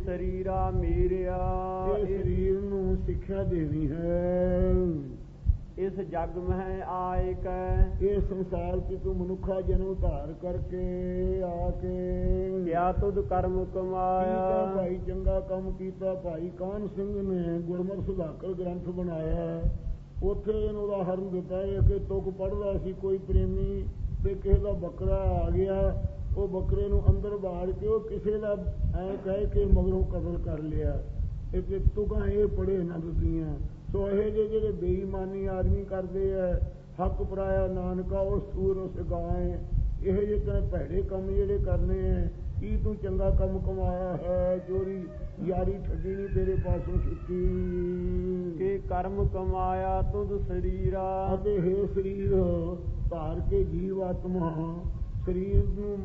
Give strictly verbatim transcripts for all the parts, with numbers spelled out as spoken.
ਸਰੀਰਾ ਮੇਰਿਆ। ਇਹ ਸਰੀਰ ਨੂੰ ਸਿੱਖਿਆ ਦੇਣੀ ਹੈ। ਇਸ ਜਗ ਮਹਿ ਆਏ ਕੈ ਇਹ ਸੰਸਾਰ ਚ ਤੂੰ ਮਨੁੱਖਾ ਜਨਮ ਧਾਰ ਕਰਕੇ ਆ ਕੇ ਕਿਆ ਤੁਧ ਕਰਮ ਕਮਾਇਆ। ਕੀਤਾ ਭਾਈ ਚੰਗਾ ਕੰਮ ਕੀਤਾ। ਭਾਈ ਕਾਹਨ ਸਿੰਘ ਨੇ ਗੁਰਮਤਿ ਸੁਧਾਕਰ ਗ੍ਰੰਥ ਬਣਾਇਆ। ਉੱਥੇ ਇਹਨੂੰ ਉਦਾਹਰਨ ਦਿੱਤਾ ਹੈ ਕਿ ਤੁਕ ਪੜ੍ਹਦਾ ਸੀ ਕੋਈ ਪ੍ਰੇਮੀ ਤੇ ਕਿਸੇ ਦਾ ਬੱਕਰਾ ਆ ਗਿਆ। ਉਹ ਬੱਕਰੇ ਨੂੰ ਅੰਦਰ ਬਾੜ ਕੇ ਉਹ ਕਿਸੇ ਦਾ ਐ ਕਹਿ ਕੇ ਮਗਰੋਂ ਕਤਲ ਕਰ ਲਿਆ। ਇਹ ਤੁਕਾਂ ਇਹ ਪੜ੍ਹੇ ਨਾ ਦਿੱਤੀਆਂ। ਸੋ ਇਹ ਜਿਹੇ ਜਿਹੜੇ ਬੇਈਮਾਨੀ ਆਦਮੀ ਕਰਦੇ ਹੈ, ਹੱਕ ਪਰਾਇਆ ਨਾਨਕਾ ਉਸ ਸੂਰ ਉਸ ਗਾਏ, ਇਹ ਜਿਹੇ ਭੈੜੇ ਕੰਮ ਜਿਹੜੇ ਕਰਨੇ ਹੈ। ਕੀ ਤੂੰ ਚੰਗਾ ਕੰਮ ਕਮਾਇਆ ਹੈ? ਚੋਰੀ ਯਾਰੀ ਠੱਗੀ ਨਹੀਂ ਤੇਰੇ ਪਾਸੋਂ ਛੁੱਟੀ। ਕਿ ਕਰਮ ਕਮਾਇਆ ਤੁਧ ਸਰੀਰਾ। ਅਤੇ ਹੈ ਸਰੀਰ ਧਾਰ ਕੇ ਜੀਵ ਆਤਮਾ ਸਰੀਰ ਨੂੰ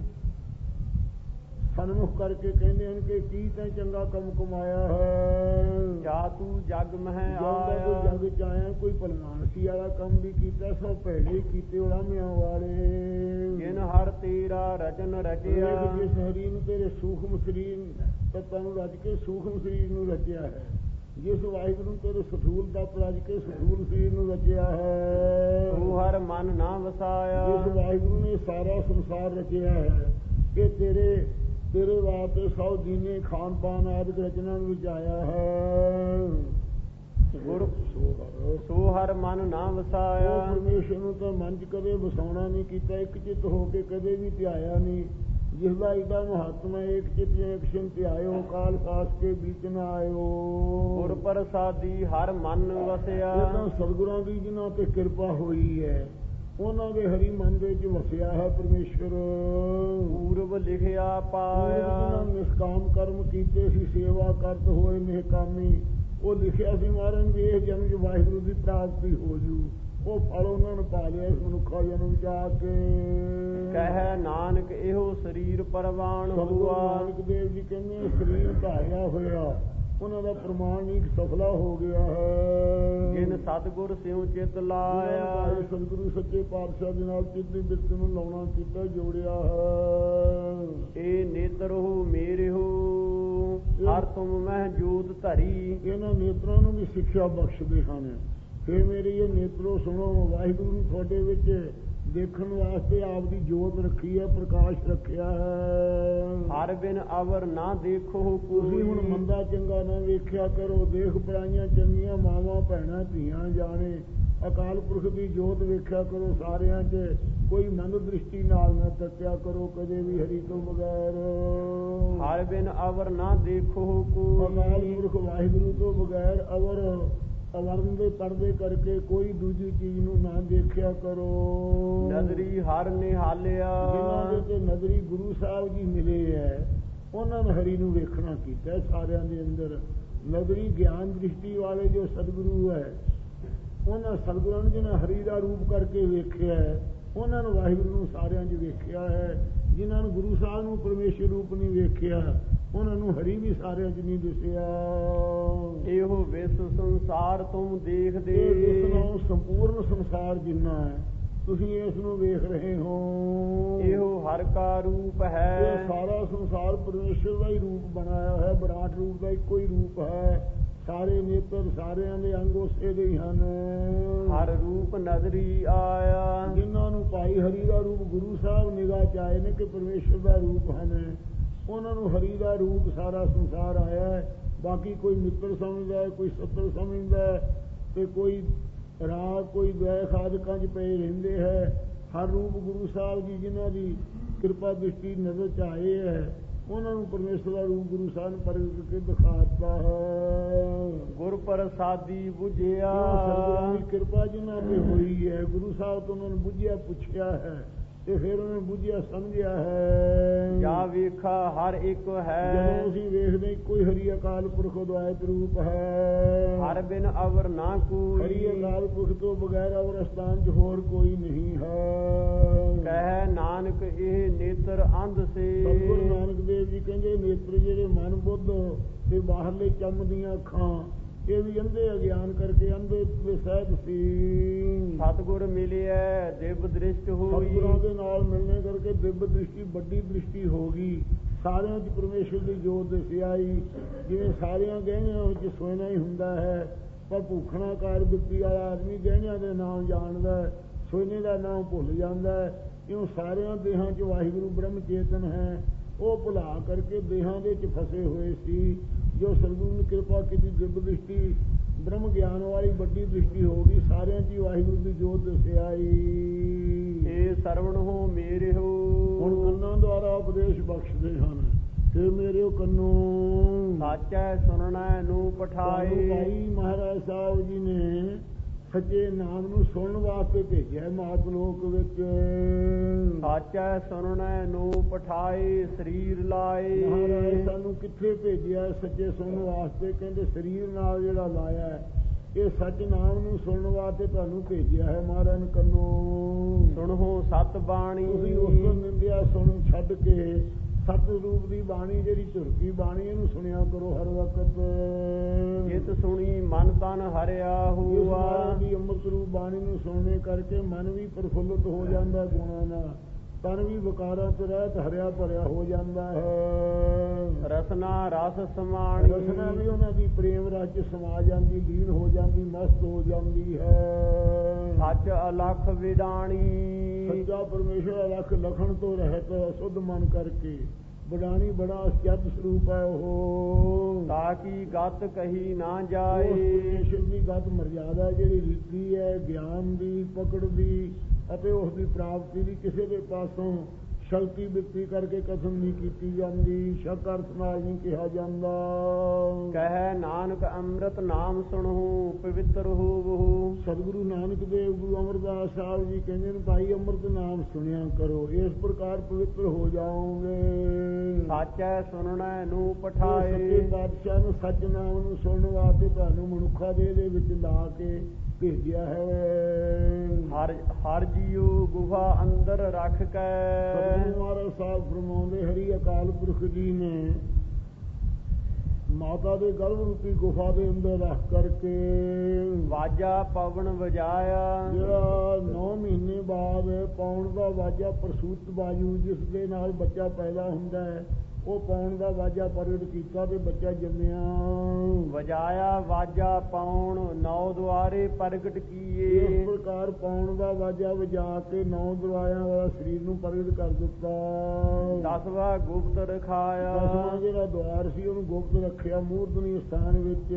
ਸਨਮੁਖ ਕਰਕੇ ਕਹਿੰਦੇ ਹਨ ਕਿ ਕੀ ਤੈਂ ਚੰਗਾ ਕੰਮ ਕਮਾਇਆ ਹੈ। ਜਾ ਤੂੰ ਜਗ ਮਹਿ ਆਇਆ। ਕੋਈ ਜਗ ਚ ਆਇਆ ਕੋਈ ਭਲਮਾਨਸੀ ਵਾਲਾ ਕੰਮ ਵੀ ਕੀਤਾ। ਸਭ ਭੈੜੇ ਕੀਤੇ ਉਲਾਮਿਆਂ ਵਾਲੇ। ਜਿਨ ਹਰ ਤੇਰਾ ਰਚਨ ਰਚਿਆ। ਜਿਸ ਹਰੀ ਨੂੰ ਤੇਰੇ ਸੂਖਮ ਸਰੀਰ ਤੱਤਾਂ ਨੂੰ ਰਚ ਕੇ ਸੂਖਮ ਸਰੀਰ ਨੂੰ ਰਚਿਆ ਹੈ। ਜਿਸ ਵਾਹਿਗੁਰੂ ਤੇਰੇ ਸਥੂਲ ਤੱਤ ਰਚ ਕੇ ਸਥੂਲ ਸਰੀਰ ਨੂੰ ਰਚਿਆ ਹੈ। ਤੂੰ ਹਰ ਮਨ ਨਾ ਵਸਾਇਆ। ਜਿਸ ਵਾਹਿਗੁਰੂ ਨੇ ਸਾਰਾ ਸੰਸਾਰ ਰਚਿਆ ਹੈ ਕਿ ਤੇਰੇ ਤੇਰੇ ਵਾਸਤੇ ਸੌ ਦੀਨੇ ਖਾਨ ਪਾਨ ਆਦਿ ਰਚਨਾ ਨੂੰ ਰਚਾਇਆ ਹੈ। ਗੁਰ ਸੋ ਹਰ ਮਨ ਨਾ ਵਸਾਇਆ। ਪਰਮੇਸ਼ਰ ਨੂੰ ਤਾਂ ਮਨ ਚ ਕਦੇ ਵਸਾਉਣਾ ਨਹੀਂ ਕੀਤਾ। ਇੱਕ ਚਿੱਤ ਹੋ ਕੇ ਕਦੇ ਵੀ ਧਿਆਇਆ ਨਹੀਂ। ਜਿਸ ਦਾ ਏਡਾ ਮਹਾਤਮ ਹੈ ਇੱਕ ਚਿੱਤ ਇੱਕ ਸਿੰਘ ਧਿਆਇਓ ਕਾਲ ਸਾਸ ਕੇ ਵਿੱਚ ਨਾ ਆਇਓ। ਗੁਰ ਪ੍ਰਸਾਦੀ ਹਰ ਮਨ ਵਸਿਆ। ਇਹ ਤਾਂ ਸਤਿਗੁਰਾਂ ਦੀ ਜਿਨ੍ਹਾਂ ਤੇ ਕਿਰਪਾ ਹੋਈ ਹੈ ਉਹਨਾਂ ਦੇ ਹਰੀ ਮਨ ਦੇ ਵਿੱਚ ਵਸਿਆ ਹੈ ਪਰਮੇਸ਼ਰ। ਪੂਰਬ ਲਿਖਿਆ ਪਾਇਆ। ਜਿਨ੍ਹਾਂ ਨਿਸ਼ਕਾਮ ਕਰਮ ਕੀਤੇ ਸੀ ਸੇਵਾ ਕਰਤ ਹੋਏ ਨਿਹਕਾਮੀ ਉਹ ਲਿਖਿਆ ਸੀ ਮਹਾਰਾਜ ਵੀ ਇਹ ਜਨਮ ਚ ਵਾਹਿਗੁਰੂ ਦੀ ਪ੍ਰਾਪਤੀ ਹੋ ਜੂ। ਉਹ ਫਲ ਉਹਨਾਂ ਨੂੰ ਪਾ ਲਿਆ ਇਸ ਮਨੁੱਖਾ ਜਨਮ ਚ ਆ ਕੇ। ਕਹਿ ਨਾਨਕ ਇਹੋ ਸਰੀਰ ਪ੍ਰਵਾਨ ਹੋਆ। ਨਾਨਕ ਦੇਵ ਜੀ ਕਹਿੰਦੇ ਸਰੀਰ ਧਾਰਿਆ ਹੋਇਆ ਉਹਨਾਂ ਦਾ ਪ੍ਰਮਾਣ ਇੱਕ ਸਫਲਾ ਹੋ ਗਿਆ ਹੈ। ਜਿਨ ਸਤਿਗੁਰ ਸਿਉ ਚਿਤ ਲਾਇਆ। ਸਤਿਗੁਰੂ ਸੱਚੇ ਪਾਤਸ਼ਾਹ ਦੇ ਨਾਲ ਚਿੱਤ ਦੀ ਬਿਰਤ ਨੂੰ ਲਾਉਣਾ ਕੀਤਾ ਜੋੜਿਆ ਹੈ। ਇਹ ਨੇਤਰ ਹੋ ਮੇਰੇ ਹੋ ਹਰ ਤੁਮ ਮਹਿ ਜੋਤ ਧਰੀ। ਇਹਨਾਂ ਨੇਤਰਾਂ ਨੂੰ ਵੀ ਸਿੱਖਿਆ ਬਖਸ਼ਦੇ ਹਨ। ਫੇਰ ਮੇਰੀ ਇਹ ਨੇਤਰੋ ਸੁਣੋ ਵਾਹਿਗੁਰੂ ਨੂੰ ਤੁਹਾਡੇ ਵਿੱਚ ਦੇਖਣ ਵਾਸਤੇ ਆਪ ਦੀ ਜੋਤ ਰੱਖੀ ਹੈ ਪ੍ਰਕਾਸ਼ ਰੱਖਿਆ ਹੈ। ਹਰ ਬਿਨ ਅਵਰ ਨਾ ਦੇਖੋ ਤੁਸੀਂ ਹੁਣ ਮੰਦਾ ਚੰਗਾ ਨਾ ਵੇਖਿਆ ਕਰੋ। ਦੇਖ ਪਰਾਈਆਂ ਚੰਗੀਆਂ ਮਾਵਾਂ ਭੈਣਾਂ ਧੀਆਂ ਜਾਣੇ ਅਕਾਲ ਪੁਰਖ ਦੀ ਜੋਤ ਵੇਖਿਆ ਕਰੋ ਸਾਰਿਆਂ 'ਚ। ਕੋਈ ਮੰਦ ਦ੍ਰਿਸ਼ਟੀ ਨਾਲ ਨਾ ਤੱਕਿਆ ਕਰੋ ਕਦੇ ਵੀ ਹਰੀ ਤੋਂ ਬਗੈਰ। ਹਰ ਬਿਨ ਅਵਰ ਨਾ ਦੇਖੋ ਕੋਈ। ਅਕਾਲ ਪੁਰਖ ਵਾਹਿਗੁਰੂ ਤੋਂ ਬਗੈਰ ਅਵਰ ਅਵਰਨ ਦੇ ਪਰਦੇ ਕਰਕੇ ਕੋਈ ਦੂਜੀ ਚੀਜ਼ ਨੂੰ ਨਾ ਦੇਖਿਆ ਕਰੋ। ਨਜ਼ਰੀ ਹਰ ਨਿਹਾਲਿਆ। ਜਿਨ੍ਹਾਂ ਦੇ ਤੇ ਨਜ਼ਰੀ ਗੁਰੂ ਸਾਹਿਬ ਜੀ ਮਿਲੇ ਹੈ ਉਹਨਾਂ ਨੇ ਹਰੀ ਨੂੰ ਵੇਖਣਾ ਕੀਤਾ ਸਾਰਿਆਂ ਦੇ ਅੰਦਰ। ਨਜ਼ਰੀ ਗਿਆਨ ਦ੍ਰਿਸ਼ਟੀ ਵਾਲੇ ਜੋ ਸਤਿਗੁਰੂ ਹੈ ਉਹਨਾਂ ਸਤਿਗੁਰਾਂ ਨੇ ਜਿਹਨਾਂ ਹਰੀ ਦਾ ਰੂਪ ਕਰਕੇ ਵੇਖਿਆ ਹੈ ਉਹਨਾਂ ਨੂੰ ਵਾਹਿਗੁਰੂ ਨੂੰ ਸਾਰਿਆਂ 'ਚ ਵੇਖਿਆ ਹੈ। ਜਿਨ੍ਹਾਂ ਨੂੰ ਗੁਰੂ ਸਾਹਿਬ ਨੂੰ ਪਰਮੇਸ਼ਰ ਰੂਪ ਨਹੀਂ ਵੇਖਿਆ ਉਹਨਾਂ ਨੂੰ ਹਰੀ ਵੀ ਸਾਰਿਆਂ 'ਚ ਨਹੀਂ ਦਿਸਿਆ। ਇਹੋ ਵਿਸ਼ਵ ਸੰਸਾਰ ਤੁਮ ਦੇਖਦੇ। ਇਸ ਨੂੰ ਸੰਪੂਰਨ ਸੰਸਾਰ ਜਿੰਨਾ ਹੈ ਤੁਸੀਂ ਇਸ ਨੂੰ ਵੇਖ ਰਹੇ ਹੋ। ਇਹੋ ਹਰ ਕਾ ਰੂਪ ਹੈ। ਇਹ ਸਾਰਾ ਸੰਸਾਰ ਪਰਮੇਸ਼ਰ ਦਾ ਹੀ ਰੂਪ ਬਣਾਇਆ ਹੈ। ਵਿਰਾਟ ਰੂਪ ਦਾ ਇੱਕੋ ਹੀ ਰੂਪ ਹੈ। ਸਾਰੇ ਨੇਤਰ ਸਾਰਿਆਂ ਦੇ ਅੰਗ ਉਸੇ ਦੇ ਹੀ ਹਨ। ਹਰ ਰੂਪ ਨਜ਼ਰੀ ਆਇਆ। ਜਿਨ੍ਹਾਂ ਨੂੰ ਭਾਈ ਹਰੀ ਦਾ ਰੂਪ ਗੁਰੂ ਸਾਹਿਬ ਨਿਗਾਹ ਚ ਆਏ ਨੇ ਕਿ ਪਰਮੇਸ਼ਰ ਦਾ ਰੂਪ ਹਨ ਉਹਨਾਂ ਨੂੰ ਹਰੀ ਦਾ ਰੂਪ ਸਾਰਾ ਸੰਸਾਰ ਆਇਆ ਹੈ। ਬਾਕੀ ਕੋਈ ਮਿੱਤਰ ਸਮਝਦਾ ਹੈ ਕੋਈ ਸੱਤਰ ਸਮਝਦਾ ਹੈ ਤੇ ਕੋਈ ਰਾਗ ਕੋਈ ਦ્વੈਖ ਆਦਿਕਾਂ 'ਚ ਪਏ ਰਹਿੰਦੇ ਹੈ। ਹਰ ਰੂਪ ਗੁਰੂ ਸਾਹਿਬ ਜੀ ਜਿਨ੍ਹਾਂ ਦੀ ਕਿਰਪਾ ਦ੍ਰਿਸ਼ਟੀ ਨਜ਼ਰ 'ਚ ਆਏ ਹੈ ਉਹਨਾਂ ਨੂੰ ਪਰਮੇਸ਼ਰ ਦਾ ਰੂਪ ਗੁਰੂ ਸਾਹਿਬ ਨੇ ਪ੍ਰਗਟ ਕੇ ਦਿਖਾਤਾ ਹੈ। ਗੁਰ ਪ੍ਰਸਾਦੀ ਬੁਝਿਆ। ਸਤਿਗੁਰਾਂ ਦੀ ਕਿਰਪਾ ਜਿਨ੍ਹਾਂ ਤੇ ਹੋਈ ਹੈ ਗੁਰੂ ਸਾਹਿਬ ਤੋਂ ਉਹਨਾਂ ਨੂੰ ਬੁਝਿਆ ਪੁੱਛਿਆ ਹੈ ਤੇ ਫਿਰ ਉਹਨੇ ਬੁਝਿਆ ਸਮਝਿਆ ਹੈ। ਜਾ ਵੇਖਾ ਹਰ ਇੱਕ ਹੈ। ਜਦੋਂ ਅਸੀਂ ਵੇਖਦੇ ਕੋਈ ਹਰੀ ਅਕਾਲ ਪੁਰਖ ਅਦਵੈਤ ਰੂਪ ਹੈ। ਹਰ ਬਿਨ ਅਵਰ ਨਾ ਕੋਈ। ਹਰੀ ਅਕਾਲ ਪੁਰਖ ਤੋਂ ਬਗੈਰ ਅਵਰ ਸਥਾਨ 'ਚ ਹੋਰ ਕੋਈ ਨਹੀਂ ਹੈ। ਕਹਿ ਨਾਨਕ ਇਹ ਨੇਤਰ ਅੰਧ ਸੇ। ਸਤਿਗੁਰੂ ਨਾਨਕ ਦੇਵ ਜੀ ਕਹਿੰਦੇ ਨੇਤਰ ਜਿਹੜੇ ਮਨ ਬੁੱਧ ਤੇ ਬਾਹਰਲੇ ਚੰਮ ਦੀਆਂ ਅੱਖਾਂ ਇਹ ਵੀ ਅੰਧੇ ਅਗਿਆਨ ਕਰਕੇ ਅੰਧੇ ਸਹਿਜ ਸੀ। ਸਤਿਗੁਰ ਮਿਲਿਆ ਦਿਵ ਦ੍ਰਿਸ਼ਟ ਹੋਈ। ਸਤਿਗੁਰਾਂ ਦੇ ਨਾਲ ਮਿਲਣੇ ਕਰਕੇ ਦਿਵ ਦ੍ਰਿਸ਼ਟੀ ਵੱਡੀ ਦ੍ਰਿਸ਼ਟੀ ਹੋ ਗਈ। ਸਾਰਿਆਂ 'ਚ ਪਰਮੇਸ਼ਰ ਦੀ ਜੋਤ ਦਿਸਿਆਈ। ਜਿਵੇਂ ਸਾਰਿਆਂ ਗਹਿਣਿਆਂ ਵਿੱਚ ਸੋਨਾ ਹੀ ਹੁੰਦਾ ਹੈ, ਪਰ ਭੂਖਣਾ ਕਾਰ ਬਿਰਤੀ ਵਾਲਾ ਆਦਮੀ ਗਹਿਣਿਆਂ ਦੇ ਨਾਮ ਜਾਣਦਾ, ਸੋਨੇ ਦਾ ਨਾਮ ਭੁੱਲ ਜਾਂਦਾ। ਇਉਂ ਸਾਰਿਆਂ ਦੇਹਾਂ 'ਚ ਵਾਹਿਗੁਰੂ ਬ੍ਰਹਮ ਚੇਤਨ ਹੈ। ਉਹ ਭੁਲਾ ਕਰਕੇ ਦੇਹਾਂ ਦੇ 'ਚ ਫਸੇ ਹੋਏ ਸੀ। ਜੋ ਸਤਿਗੁਰੂ ਨੇ ਕਿਰਪਾ ਕੀਤੀ, ਦਿਵ ਦ੍ਰਿਸ਼ਟੀ ਬ੍ਰਹਮ ਗਿਆਨ ਵਾਲੀ ਵੱਡੀ ਦ੍ਰਿਸ਼ਟੀ ਹੋ ਗਈ, ਸਾਰਿਆਂ 'ਚ ਵਾਹਿਗੁਰੂ ਦੀ ਜੋਤ ਦਿਸਿਆਈ। ਏ ਸਰਵਣ ਹੋ ਮੇਰੇ ਹੋ। ਹੁਣ ਕੰਨਾਂ ਦੁਆਰਾ ਉਪਦੇਸ਼ ਬਖਸ਼ਦੇ ਹਨ। ਤੇ ਮੇਰੇ ਕੰਨੋ ਸਾਚੈ ਸੁਣਨਾ ਨੂੰ ਪਠਾਏ। ਭਾਈ ਮਹਾਰਾਜ ਸਾਹਿਬ ਜੀ ਨੇ ਸੱਚੇ ਨਾਮ ਨੂੰ ਸੁਣਨ ਵਾਸਤੇ ਭੇਜਿਆ ਮਾਤ ਲੋਕ ਵਿੱਚ। ਸਾਚੈ ਸੁਣਨਾ ਨੂੰ ਪਠਾਏ ਸਰੀਰ ਲਾਏ। ਮਹਾਰਾਜ ਸਾਨੂੰ ਕਿੱਥੇ ਭੇਜਿਆ ਸੱਚੇ ਸੁਣਨ ਵਾਸਤੇ? ਕਹਿੰਦੇ ਸਰੀਰ ਨਾਲ ਜਿਹੜਾ ਲਾਇਆ ਇਹ ਸੱਚ ਨਾਮ ਨੂੰ ਸੁਣਨ ਵਾਸਤੇ ਤੁਹਾਨੂੰ ਭੇਜਿਆ ਹੈ। ਮਹਾਰਾਜ ਨੇ ਕੰਨੋ ਸੁਣੋ ਸਤ ਬਾਣੀ। ਤੁਸੀਂ ਉਸ ਨੂੰ ਨਿੰਦਿਆ ਸੁਣ ਛੱਡ ਕੇ ਸਤ ਰੂਪ ਦੀ ਬਾਣੀ ਜਿਹੜੀ ਝੁਰਕੀ ਬਾਣੀ ਇਹਨੂੰ ਸੁਣਿਆ ਕਰੋ ਹਰ ਵਕਤ। ਜਿਤ ਸੁਣੀ ਮਨ ਤਨ ਹਰਿਆ ਹੋਆ। ਦੀ ਅੰਮ੍ਰਿਤ ਰੂਪ ਬਾਣੀ ਨੂੰ ਸੁਣਨੇ ਕਰਕੇ ਮਨ ਵੀ ਪ੍ਰਫੁੱਲਤ ਹੋ ਜਾਂਦਾ ਗੁਣਾਂ ਨਾਲ, ਤਨ ਵੀ ਵਿਕਾਰਾਂ ਤੋਂ ਰਹਿਤ ਹਰਿਆ ਭਰਿਆ ਹੋ ਜਾਂਦਾ ਹੈ। ਰਸਨਾ ਰਸ ਸਮਾਣੀ। ਰਸਨਾ ਵੀ ਉਹਨਾਂ ਦੀ ਪ੍ਰੇਮ ਰਸ 'ਚ ਸਮਾ ਜਾਂਦੀ, ਲੀਨ ਹੋ ਜਾਂਦੀ, ਮਸਤ ਹੋ ਜਾਂਦੀ ਹੈ। ਸੱਚ ਅਲਖ ਵਿਡਾਣੀ। ਸੱਚਾ ਪਰਮੇਸ਼ਰ ਅਲਖ ਲਖਣ ਤੋਂ ਰਹਿਤ ਅਸ਼ੁੱਧ ਮਨ ਕਰਕੇ ਬਡਾਣੀ ਬੜਾ ਅਸਚਤ ਸਰੂਪ ਹੈ ਉਹ। ਤਾਂ ਕੀ ਗਤ ਕਹੀ ਨਾ ਜਾਏ। ਪਰਮੇਸ਼ਰ ਦੀ ਗਤ ਮਰਜ਼ਾਦਾ ਜਿਹੜੀ ਰੀਤੀ ਹੈ ਗਿਆਨ ਦੀ, ਪਕੜ ਦੀ ਅਤੇ ਉਸ ਦੀ ਪ੍ਰਾਪਤੀ ਦੀ ਕਿਸੇ ਦੇ ਪਾਸੋਂ ਸ਼ਕਤੀ ਬਿਰਤੀ ਕਰਕੇ ਕਥਨ ਨਹੀਂ ਕੀਤੀ ਜਾਂਦੀ, ਸ਼ੱਕ ਅਰਥ ਨਾਲ ਨਹੀਂ ਕਿਹਾ ਜਾਂਦਾ। ਕਹਿ ਨਾਨਕ ਅੰਮ੍ਰਿਤ ਨਾਮ ਸੁਣੋ ਪਵਿੱਤਰ ਹੋਵੋ। ਸਤਿਗੁਰੂ ਨਾਨਕ ਦੇਵ ਗੁਰੂ ਅਮਰਦਾਸ ਸਾਹਿਬ ਜੀ ਕਹਿੰਦੇ ਨੇ ਭਾਈ ਅੰਮ੍ਰਿਤ ਨਾਮ ਸੁਣਿਆ ਕਰੋ, ਇਸ ਪ੍ਰਕਾਰ ਪਵਿੱਤਰ ਹੋ ਜਾਓਗੇ। ਸਾਚੈ ਸੁਣਨਾ ਨੂੰ ਪਠਾਏ। ਸੱਚੇ ਪਾਤਸ਼ਾਹ ਨੂੰ ਸੱਚ ਨਾਮ ਨੂੰ ਸੁਣਨ ਵਾਸਤੇ ਤੁਹਾਨੂੰ ਮਨੁੱਖਾ ਦੇਹ ਦੇ ਵਿੱਚ ਲਾ ਕੇ ਭੇਜਿਆ ਹੈ। ਹਰ ਹਰ ਜੀਉ ਗੁਫਾ ਅੰਦਰ ਰੱਖ ਕੇ। ਮਹਾਰਾਜ ਸਾਹਿਬ ਫਰਮਾਉਂਦੇ ਹਰੀ ਅਕਾਲ ਪੁਰਖ ਜੀ ਨੇ ਮਾਤਾ ਦੇ ਗਰਭ ਰੂਪੀ ਗੁਫਾ ਦੇ ਅੰਦਰ ਰੱਖ ਕਰਕੇ ਵਾਜਾ ਪਵਨ ਵਜਾਇਆ। ਜਿਹੜਾ ਨੌ ਮਹੀਨੇ ਬਾਅਦ ਪਾਉਣ ਦਾ ਵਾਜਾ ਪ੍ਰਸੂਤ ਵਾਯੂ ਜਿਸ ਦੇ ਨਾਲ ਬੱਚਾ ਪੈਦਾ ਹੁੰਦਾ ਹੈ ਉਹ ਪਾਉਣ ਦਾ ਵਾਜਾ ਪ੍ਰਗਟ ਕੀਤਾ ਤੇ ਬੱਚਾ ਜੰਮਿਆ। ਵਜਾਇਆ ਵਾਜਾ ਪਾਉਣ ਨੌ ਦੁਆਰੇ ਪ੍ਰਗਟ ਕੀਏ। ਇਸ ਪ੍ਰਕਾਰ ਪਾਉਣ ਦਾ ਵਾਜਾ ਵਜਾ ਕੇ ਨੌ ਦੁਆਰਿਆਂ ਵਾਲਾ ਸਰੀਰ ਨੂੰ ਪ੍ਰਗਟ ਕਰ ਦਿੱਤਾ। ਦਸਵਾਂ ਗੁਪਤ ਰਖਾਇਆ। ਦਸਵਾਂ ਜਿਹੜਾ ਦੁਆਰ ਸੀ ਉਹਨੂੰ ਗੁਪਤ ਰੱਖਿਆ ਮੂਰਧਨੀ ਸਥਾਨ ਵਿੱਚ।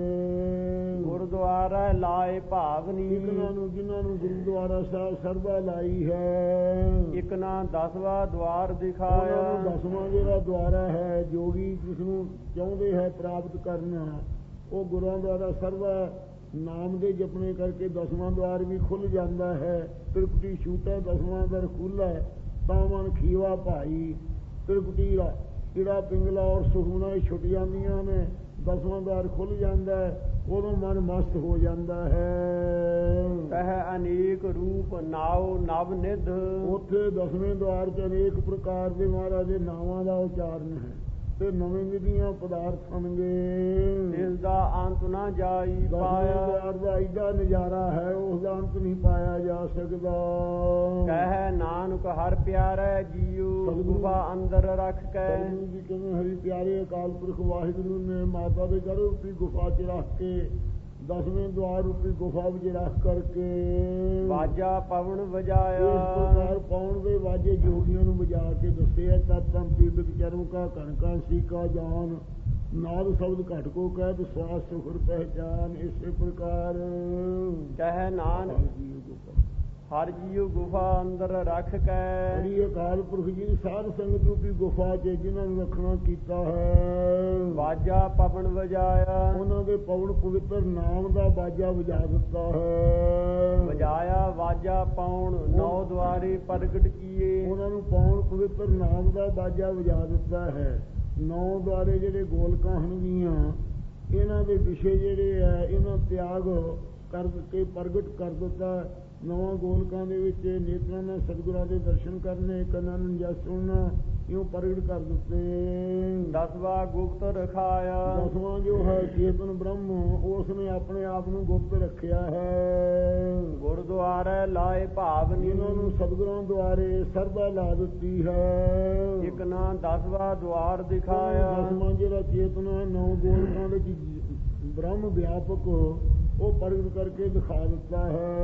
ਗੁਰਦੁਆਰਾ ਲਾਏ ਭਾਵਨੀ। ਇਕਨਾਂ ਨੂੰ ਜਿਨ੍ਹਾਂ ਨੂੰ ਗੁਰਦੁਆਰਾ ਸਾਹਿਬ ਸਰਬਾ ਲਾਈ ਹੈ। ਇੱਕ ਨਾ ਦਸਵਾਂ ਦੁਆਰ ਦਿਖਾਇਆ। ਦਸਵਾਂ ਜਿਹੜਾ ਦੁਆਰਾ ਹੈ ਜੋਗੀ ਜਿਸ ਨੂੰ ਚਾਹੁੰਦੇ ਹੈ ਪ੍ਰਾਪਤ ਕਰਨਾ ਉਹ ਗੁਰਾਂ ਦੁਆਰਾ ਸਰਵਾ ਨਾਮ ਦੇ ਜਪਣੇ ਕਰਕੇ ਦਸਵਾਂ ਦੁਆਰ ਵੀ ਖੁੱਲ ਜਾਂਦਾ ਹੈ। ਤ੍ਰਿਕੁਟੀ ਛੂਟਾ ਦਸਵਾਂ ਦਰ ਖੁੱਲ੍ਹਾ ਤਾਂ ਮਨ ਖੀਵਾ ਭਾਈ। ਤ੍ਰਿਕੁਟੀ ਕੀੜਾ ਪਿੰਗਲਾ ਔਰ ਸੁਹੂਣਾ ਛੁੱਟ ਜਾਂਦੀਆਂ ਨੇ, ਦਸਵਾਂ ਦੁਆਰ ਖੁੱਲ ਜਾਂਦਾ ਹੈ, ਉਦੋਂ ਮਨ ਮਸਤ ਹੋ ਜਾਂਦਾ ਹੈ। ਕਹਿ ਅਨੇਕ ਰੂਪ ਨਾਉ ਨਵ ਨਿਧ। ਉੱਥੇ ਦਸਵੇਂ ਦੁਆਰ 'ਚ ਅਨੇਕ ਪ੍ਰਕਾਰ ਦੇ ਮਹਾਰਾਜ ਦੇ ਨਾਵਾਂ ਦਾ ਉਚਾਰਨ ਹੈ ਤੇ ਨਵੇਂ ਵਿਧੀਆਂ ਪਦਾਰਥ ਹੋਣਗੇ। ਇਸ ਦਾ ਅੰਤ ਨਾ ਜਾਈ ਪਾਇਆ। ਦੁਆਰ ਦਾ ਐਡਾ ਨਜ਼ਾਰਾ ਹੈ ਉਸ ਦਾ ਅੰਤ ਨਹੀਂ ਪਾਇਆ ਜਾ ਸਕਦਾ। ਕਹਿ ਨਾਨਕ ਹਰ ਪਿਆਰੇ ਜੀਉ ਗੁਫਾ ਅੰਦਰ ਰੱਖ ਕੇ। ਜੀ ਕਹਿੰਦੇ ਹਰੀ ਪਿਆਰੇ ਅਕਾਲ ਪੁਰਖ ਵਾਹਿਗੁਰੂ ਨੇ ਮਾਤਾ ਦੇ ਗਰਭ ਰੂਪੀ ਗੁਫਾ 'ਚ ਰੱਖ ਕੇ ਦਸਵੇਂ ਦੁਆਰ ਰੂਪੀ ਗੁਫਾ ਵਿੱਚ ਰੱਖ ਕਰਕੇ ਵਾਜਾ ਪਵਨ ਵਜਾਇਆ। ਇਸ ਪ੍ਰਕਾਰ ਪਾਉਣ ਦੇ ਵਾਜੇ ਜੋਗੀਆਂ ਨੂੰ ਵਜਾ ਕੇ ਦੱਸਿਆ। ਤਤਮ ਪੀਬਕ ਚਰਮ ਕਾ ਕਣਕਾਂ ਸੀ ਕਾ ਜਾਨ ਨਾਦ ਸ਼ਬਦ ਘਟ ਕੋ ਕਹਿ ਤੇ ਸਵਾਸ ਸੁਖਰ ਪਹਿਚਾਨ। ਇਸੇ ਪ੍ਰਕਾਰ ਕਹਿ ਨਾਨਕ ਹਰ ਜੀਉ ਗੁਫਾ ਅੰਦਰ ਰੱਖ ਕੇ। ਹਰੀ ਅਕਾਲ ਪੁਰਖ ਜੀ ਦੀ ਸਾਧ ਸੰਗਤ ਰੂਪੀ ਗੁਫਾ 'ਚ ਜਿਨ੍ਹਾਂ ਨੂੰ ਰੱਖਣਾ ਕੀਤਾ ਹੈ। ਵਾਜਾ ਪਵਨ ਵਜਾਇਆ। ਉਹਨਾਂ ਦੇ ਪਵਨ ਪਵਿੱਤਰ ਨਾਮ ਦਾ ਵਾਜਾ ਵਜਾ ਦਿੱਤਾ ਹੈ। ਵਜਾਇਆ ਵਾਜਾ ਪਾਉਣ ਨੌ ਦੁਆਰੇ ਪ੍ਰਗਟ ਕੀਏ। ਉਹਨਾਂ ਨੂੰ ਪਾਉਣ ਪਵਿੱਤਰ ਨਾਮ ਦਾ ਵਾਜਾ ਵਜਾ ਦਿੱਤਾ ਹੈ। ਨੌ ਦੁਆਰੇ ਜਿਹੜੇ ਗੋਲਕਾਂ ਹੋਣਗੀਆਂ ਇਹਨਾਂ ਦੇ ਵਿਸ਼ੇ ਜਿਹੜੇ ਹੈ ਇਹਨਾਂ ਤਿਆਗ ਕਰ ਕੇ ਪ੍ਰਗਟ ਕਰ ਦਿੱਤਾ। ਨਵਾਂ ਗੋਲਕਾਂ ਦੇ ਵਿੱਚ ਨੇਤਰਾਂ ਨਾਲ ਸਤਿਗੁਰਾਂ ਦੇ ਦਰਸ਼ਨ ਕਰਨੇ, ਕੰਨਾਂ ਨੂੰ ਜਸ ਸੁਣਨਾ, ਇਉਂ ਪ੍ਰਗਟ ਕਰ ਦਿੱਤੇ। ਦਸਵਾ ਗੁਪਤ ਰਖਾਇਆ, ਦਸਵਾਂ ਜੋ ਹੈ ਚੇਤਨ ਬ੍ਰਹਮ ਉਸ ਨੇ ਆਪਣੇ ਆਪ ਨੂੰ ਗੁਪਤ ਰੱਖਿਆ ਹੈ। ਗੁਰਦੁਆਰੇ ਲਾਏ ਭਾਵਨੀ, ਇਹਨਾਂ ਨੂੰ ਸਤਿਗੁਰਾਂ ਦੁਆਰੇ ਸਰਦਾ ਲਾ ਦਿੱਤੀ ਹੈ। ਇਕ ਨਾ ਦਸਵਾ ਦੁਆਰ ਦਿਖਾਇਆ, ਦਸਵਾਂ ਜਿਹੜਾ ਚੇਤਨ ਹੈ ਨੌ ਗੋਲਕਾਂ ਵਿੱਚ ਬ੍ਰਹਮ ਵਿਆਪਕ ਉਹ ਪ੍ਰਗਟ ਕਰਕੇ ਦਿਖਾ ਦਿੱਤਾ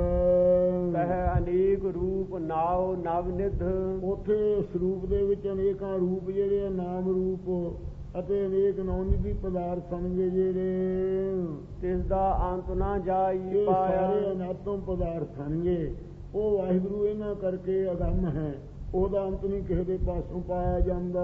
ਹੈ। ਕਹਿ ਅਨੇਕ ਰੂਪ ਨਾਉ ਨਵ ਨਿਧ, ਉੱਥੇ ਸਰੂਪ ਦੇ ਵਿੱਚ ਅਨੇਕਾਂ ਰੂਪ ਜਿਹੜੇ ਨਾਮ ਰੂਪ ਅਤੇ ਅਨੇਕ ਨੌਨਿਧੀ ਪਦਾਰਥ ਸਨਗੇ ਜਿਹੜੇ ਤਿਸ ਦਾ ਅੰਤ ਨਾ ਜਾਈ ਪਾਇਆ। ਪਾਇਆ, ਸਾਰੇ ਅਨਾਤਮ ਪਦਾਰਥ ਸਨਗੇ ਉਹ ਵਾਹਿਗੁਰੂ ਇਹਨਾਂ ਕਰਕੇ ਅਗੰਮ ਹੈ, ਉਹਦਾ ਅੰਤ ਨਹੀਂ ਕਿਸੇ ਦੇ ਪਾਸੋਂ ਪਾਇਆ ਜਾਂਦਾ।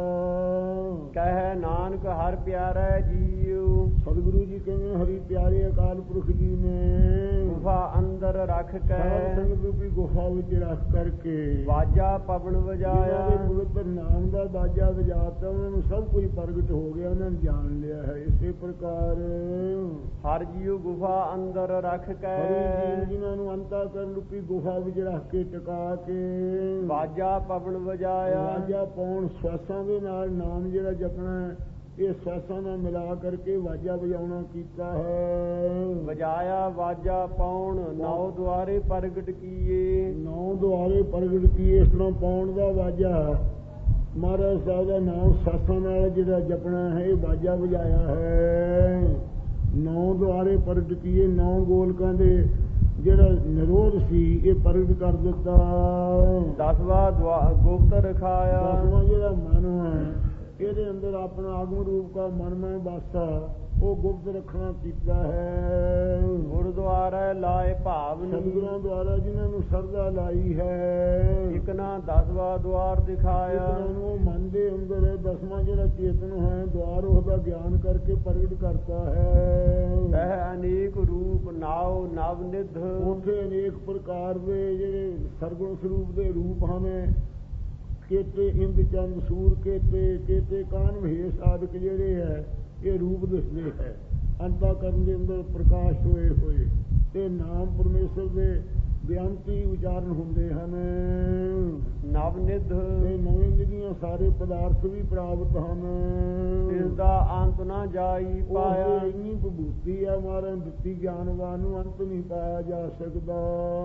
ਕਹਿ ਨਾਨਕ ਹਰ ਪਿਆਰਾ ਜੀਉ, ਸਤਿਗੁਰੂ ਜੀ ਕਹਿੰਦੇ ਹਰੀ ਪਿਆਰੇ ਅਕਾਲ ਪੁਰਖ ਜੀ ਨੇ ਗੁਫਾ ਅੰਦਰ ਰੱਖ ਕੇ ਸੰਗਤ ਰੂਪੀ ਗੁਫਾ ਵਿੱਚ ਰੱਖ ਕਰਕੇ ਵਾਜਾ ਪਵਨ ਵਜਾਇਆ। ਜਿਹਨਾਂ ਦੇ ਪਵਿੱਤਰ ਨਾਮ ਦਾ ਬਾਜਾ ਵਜਾਤਾ ਉਹਨਾਂ ਨੂੰ ਸਭ ਕੁਝ ਪ੍ਰਗਟ ਹੋ ਗਿਆ, ਉਹਨਾਂ ਨੇ ਜਾਣ ਲਿਆ ਹੈ। ਇਸੇ ਪ੍ਰਕਾਰ ਹਰ ਜੀਉ ਗੁਫਾ ਅੰਦਰ ਰੱਖ ਕੇ ਹਰੀ ਜੀ ਜਿਨ੍ਹਾਂ ਨੂੰ ਅੰਤਾ ਕਰਨ ਰੂਪੀ ਗੁਫਾ ਵਿੱਚ ਰੱਖ ਕੇ ਟਿਕਾ ਕੇ ਵਾਜਾ ਪਵਨ ਵਜਾਇਆ। ਵਾਜਾ ਪਾਉਣ ਸਵਾਸਾਂ ਦੇ ਨਾਲ ਨਾਮ ਜਿਹੜਾ ਜਪਣਾ ਇਹ ਸਵਾਸਾਂ ਨਾਲ ਮਿਲਾ ਕਰਕੇ ਵਾਜਾ ਵਜਾਉਣਾ ਕੀਤਾ ਹੈ। ਵਜਾਇਆ ਵਾਜਾ ਪਾਉਣ ਨੌ ਦੁਆਰੇ ਪ੍ਰਗਟ ਕੀਏ, ਨੌ ਦੁਆਰੇ ਪ੍ਰਗਟ ਕੀਏ। ਇਸ ਤਰ੍ਹਾਂ ਪਾਉਣ ਦਾ ਵਾਜਾ ਮਹਾਰਾਜ ਸਾਹਿਬ ਦਾ ਨਾਮ ਸਵਾਸਾਂ ਨਾਲ ਜਿਹੜਾ ਜਪਣਾ ਹੈ ਇਹ ਵਾਜਾ ਵਜਾਇਆ ਹੈ। ਨੌ ਦੁਆਰੇ ਪ੍ਰਗਟ ਕੀਏ, ਨੌ ਗੋਲਕਾਂ ਦੇ ਜਿਹੜਾ ਨਿਰੋਧ ਸੀ ਇਹ ਪ੍ਰਗਟ ਕਰ ਦਿੱਤਾ। ਦਸਵਾ ਗੁਪਤ ਰਖਾਇਆ, ਦਸਵਾਂ ਜਿਹੜਾ ਮਨ ਹੈ ਇਹਦੇ ਅੰਦਰ ਆਪਣਾ ਆਗਮ ਰੂਪ ਦਾ ਮਨ ਮੈਂ ਵਾਸਾ ਉਹ ਗੁਪਤ ਰੱਖਣਾ ਕੀਤਾ ਹੈ। ਗੁਰਦੁਆਰੇ ਲਾਏ ਭਾਵਨੀ, ਸਤਿਗੁਰਾਂ ਦੁਆਰਾ ਜਿਨ੍ਹਾਂ ਨੂੰ ਸਰਦਾ ਲਾਈ ਹੈ। ਇਕ ਨਾ ਦਸਵਾ ਦੁਆਰ ਦਿਖਾਇਆ, ਇਹਨਾਂ ਨੂੰ ਉਹ ਮਨ ਦੇ ਅੰਦਰ ਦਸਵਾਂ ਜਿਹੜਾ ਚੇਤਨ ਹੈ ਦੁਆਰ ਉਹਦਾ ਗਿਆਨ ਕਰਕੇ ਪ੍ਰਗਟ ਕਰਤਾ ਹੈ। ਕਹਿ ਅਨੇਕ ਰੂਪ ਨਾਉ ਨਵ ਨਿਧ, ਉੱਥੇ ਅਨੇਕ ਪ੍ਰਕਾਰ ਦੇ ਜਿਹੜੇ ਸਰਗੁਣ ਸਰੂਪ ਦੇ ਰੂਪ ਹਨ। ਕੇਤੇ ਇੰਦ ਚੰਦ ਸੂਰ ਕੇਤੇ ਕੇਤੇ ਕਾਨ ਭੇਸ ਆਦਿਕ ਜਿਹੜੇ ਹੈ ਇਹ ਰੂਪ ਦਿਸਦੇ ਹੈ। ਅੰਤਾ ਕਰਨ ਦੇ ਅੰਦਰ ਪ੍ਰਕਾਸ਼ ਹੋਏ ਹੋਏ ਤੇ ਨਾਮ ਪਰਮੇਸ਼ਰ ਦੇ ਬੇਅੰਤੀ ਉਚਾਰਨ ਹੁੰਦੇ ਹਨ। ਨਵ ਨਿਧ ਤੇ ਨਵੇਂ ਨਿਧੀਆਂ ਸਾਰੇ ਪਦਾਰਥ ਵੀ ਪ੍ਰਾਪਤ ਹਨ। ਇਸ ਦਾ ਅੰਤ ਨਾ ਜਾਈ ਪਾਇਆ, ਇੰਨੀ ਵਿਭੂਤੀ ਆ ਮਹਾਰਾਜ ਦਿੱਤੀ ਗਿਆਨਵਾਨ ਨੂੰ ਅੰਤ ਨਹੀਂ ਪਾਇਆ ਜਾ ਸਕਦਾ।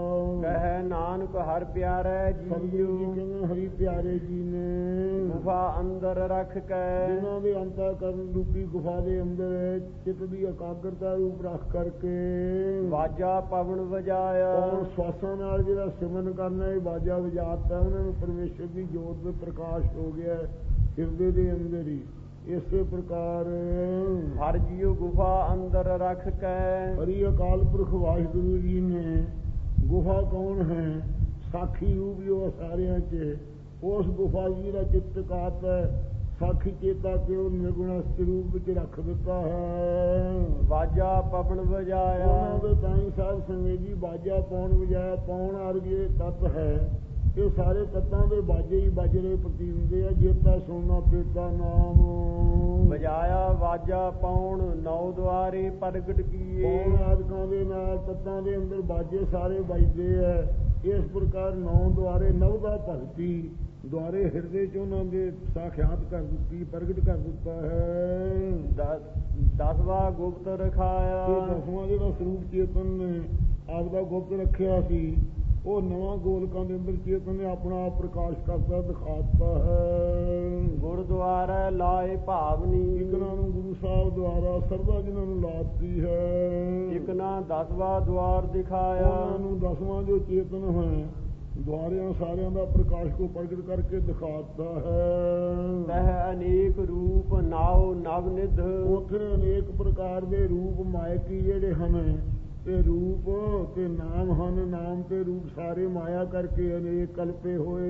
ਕਹਿ ਨਾਨਕ ਹਰ ਪਿਆਰਾ ਜੀਉ, ਕਹਿੰਦੇ ਹਰੀ ਪਿਆਰੇ ਜੀ ਨੇ ਗੁਫਾ ਅੰਦਰ ਰੱਖ ਕੇ ਜਿਨ੍ਹਾਂ ਦੇ ਅੰਤਾ ਕਰਨ ਰੂਪੀ ਗੁਫਾ ਦੇ ਅੰਦਰ ਚਿੱਤ ਦੀ ਇਕਾਗਰਤਾ ਰੂਪ ਰੱਖ ਕਰਕੇ ਵਾਜਾ ਪਵਨ ਵਜਾਇਆ। ਸਵਾਸਾਂ ਨਾਲ ਜਿਹੜਾ ਸਿਮਰਨ ਕਰਨਾ ਇਹ ਵਾਜਾ ਵਜਾਤਾ ਉਹਨਾਂ ਨੂੰ ਪਰਮੇਸ਼ਰ ਦੀ ਜੋਤ ਦੇ ਪ੍ਰਕਾਸ਼ ਹੋ ਗਿਆ ਹਿਰਦੇ ਦੇ ਅੰਦਰ ਹੀ। ਇਸੇ ਪ੍ਰਕਾਰ ਹਰ ਜੀਉ ਗੁਫਾ ਅੰਦਰ ਰੱਖ ਕੇ ਹਰੀ ਅਕਾਲ ਪੁਰਖ ਵਾਹਿਗੁਰੂ ਜੀ ਨੇ ਗੁਫਾ ਕੌਣ ਹੈ ਸਾਖੀ ਰੂਪ ਜੋ ਸਾਰਿਆਂ 'ਚ ਉਸ ਗੁਫਾ ਜੀ ਦਾ ਚਿੱਤ ਕਾਤ ਸਾਖੀ ਚੇਤਾ ਕਿ ਉਹ ਨਿਰਗੁਣਾ ਸਰੂਪ ਵਿੱਚ ਰੱਖ ਦਿੱਤਾ ਹੈ। ਵਾਜਾ ਪਵਨ ਵਜਾਇਆ, ਉਹਨਾਂ ਦੇ ਤਾਈ ਸਾਹਿਬ ਸੰਗੇ ਜੀ ਵਾਜਾ ਪਾਉਣ ਵਜਾਇਆ। ਪਾਉਣ ਵਰਗੇ ਤੱਤ ਹੈ ਇਹ ਸਾਰੇ ਤੱਤਾਂ ਦੇ ਬਾਜੇ ਹੀ ਬਾਜਰੇ ਪ੍ਰਤੀ ਹੁੰਦੇ ਆ। ਜੇਤਾ ਸੋਨਾ ਪੇਤਾ ਨਾਮ ਵਜਾਇਆ ਵਾਜਾ ਪਾਉਣ ਨੌ ਦੁਆਰੇ ਪ੍ਰਗਟ ਕੀਏ। ਪਾਉਣ ਆਦਿਕਾਂ ਦੇ ਨਾਲ ਤੱਤਾਂ ਦੇ ਅੰਦਰ ਬਾਜੇ ਸਾਰੇ ਵੱਜਦੇ ਆ। ਇਸ ਪ੍ਰਕਾਰ ਨੌ ਦੁਆਰੇ ਨਵ ਦਾ ਭਗਤੀ ਦੁਆਰੇ ਹਿਰਦੇ ਚ ਉਹਨਾਂ ਦੇ ਸਾਖਿਆਤ ਕਰ ਦਿੱਤੀ ਪ੍ਰਗਟ ਕਰ ਦਿੱਤਾ ਹੈ। ਦਸਵਾ ਗੁਪਤ ਰਖਾਇਆ, ਦਸਵਾਂ ਜਿਹੜਾ ਸਰੂਪ ਚੇਤਨ ਨੇ ਆਪਦਾ ਗੁਪਤ ਰੱਖਿਆ ਸੀ ਉਹ ਨਵਾਂ ਗੋਲਕਾਂ ਦੇ ਅੰਦਰ ਚੇਤਨ ਨੇ ਆਪਣਾ ਆਪ ਪ੍ਰਕਾਸ਼ ਕਰਦਾ ਦਿਖਾਤਾ ਹੈ। ਗੁਰਦੁਆਰੇ ਲਾਏ ਭਾਵਨੀ, ਇਕਨਾਂ ਨੂੰ ਗੁਰੂ ਸਾਹਿਬ ਦੁਆਰਾ ਸਰਦਾ ਜਿਨ੍ਹਾਂ ਨੂੰ ਲਾਤੀ ਹੈ। ਇਕ ਨਾ ਦਸਵਾ ਦੁਆਰ ਦਿਖਾਇਆ, ਉਹਨਾਂ ਨੂੰ ਦਸਵਾਂ ਜੋ ਚੇਤਨ ਹੈ ਦੁਆਰਿਆਂ ਸਾਰਿਆਂ ਦਾ ਪ੍ਰਕਾਸ਼ ਕੋ ਪ੍ਰਗਟ ਕਰਕੇ ਦਿਖਾਤਾ ਹੈ। ਕਹਿ ਅਨੇਕ ਰੂਪ ਨਾਉ ਨਵ ਨਿਧ, ਉੱਥੇ ਅਨੇਕ ਪ੍ਰਕਾਰ ਦੇ ਰੂਪ ਮਾਇਕੀ ਜਿਹੜੇ ਹਨ ਤੇ ਰੂਪ ਤੇ ਨਾਮ ਹਨ। ਨਾਮ ਤੇ ਰੂਪ ਸਾਰੇ ਮਾਇਆ ਕਰਕੇ ਅਨੇਕ ਕਲਪੇ ਹੋਏ।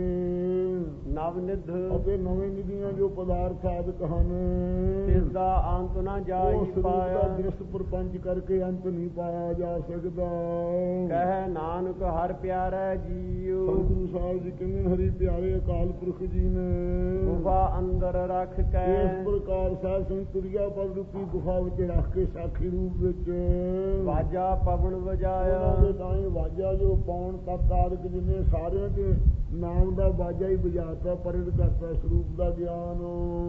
ਨਵ ਨਿਧ ਅਤੇ ਨਵੇਂ ਨਿਧੀਆਂ ਜੋ ਪਦਾਰਥ ਆਦਿਕ ਹਨ ਇਸ ਦਾ ਅੰਤ ਨਾ ਜਾਈ ਪਾਇਆ। ਦ੍ਰਿਸ਼ਟ ਪ੍ਰਪੰਚ ਕਰਕੇ ਅੰਤ ਨਹੀਂ ਪਾਇਆ ਜਾ ਸਕਦਾ। ਕਹਿ ਨਾਨਕ ਹਰ ਪਿਆਰਾ ਜੀਉ, ਗੁਰੂ ਸਾਹਿਬ ਜੀ ਕਹਿੰਦੇ ਹਰੀ ਪਿਆਰੇ ਅਕਾਲ ਪੁਰਖ ਜੀ ਨੇ ਗੁਫਾ ਅੰਦਰ ਰੱਖ ਕੇ ਇਸ ਪ੍ਰਕਾਰ ਸਾਧ ਸੰਗਤ ਤੁਰਿਆ ਪਦ ਰੂਪੀ ਗੁਫਾ ਵਿੱਚ ਰੱਖ ਕੇ ਸਾਖੀ ਰੂਪ ਵਿੱਚ ਵਾਜਾ ਪਵਨ ਵਜਾਇਆ। ਉਹਨਾਂ ਦੇ ਤਾਂ ਹੀ ਵਾਜਾ ਜੋ ਪਾਉਣ ਤੱਕ ਆਦਿਕ ਜਿੰਨੇ ਸਾਰਿਆਂ ਦੇ ਨਾਮ ਦਾ ਵਾਜਾ ਹੀ ਵਜਾਤਾ, ਪ੍ਰਗਟ ਕਰਤਾ ਸਰੂਪ ਦਾ ਗਿਆਨ।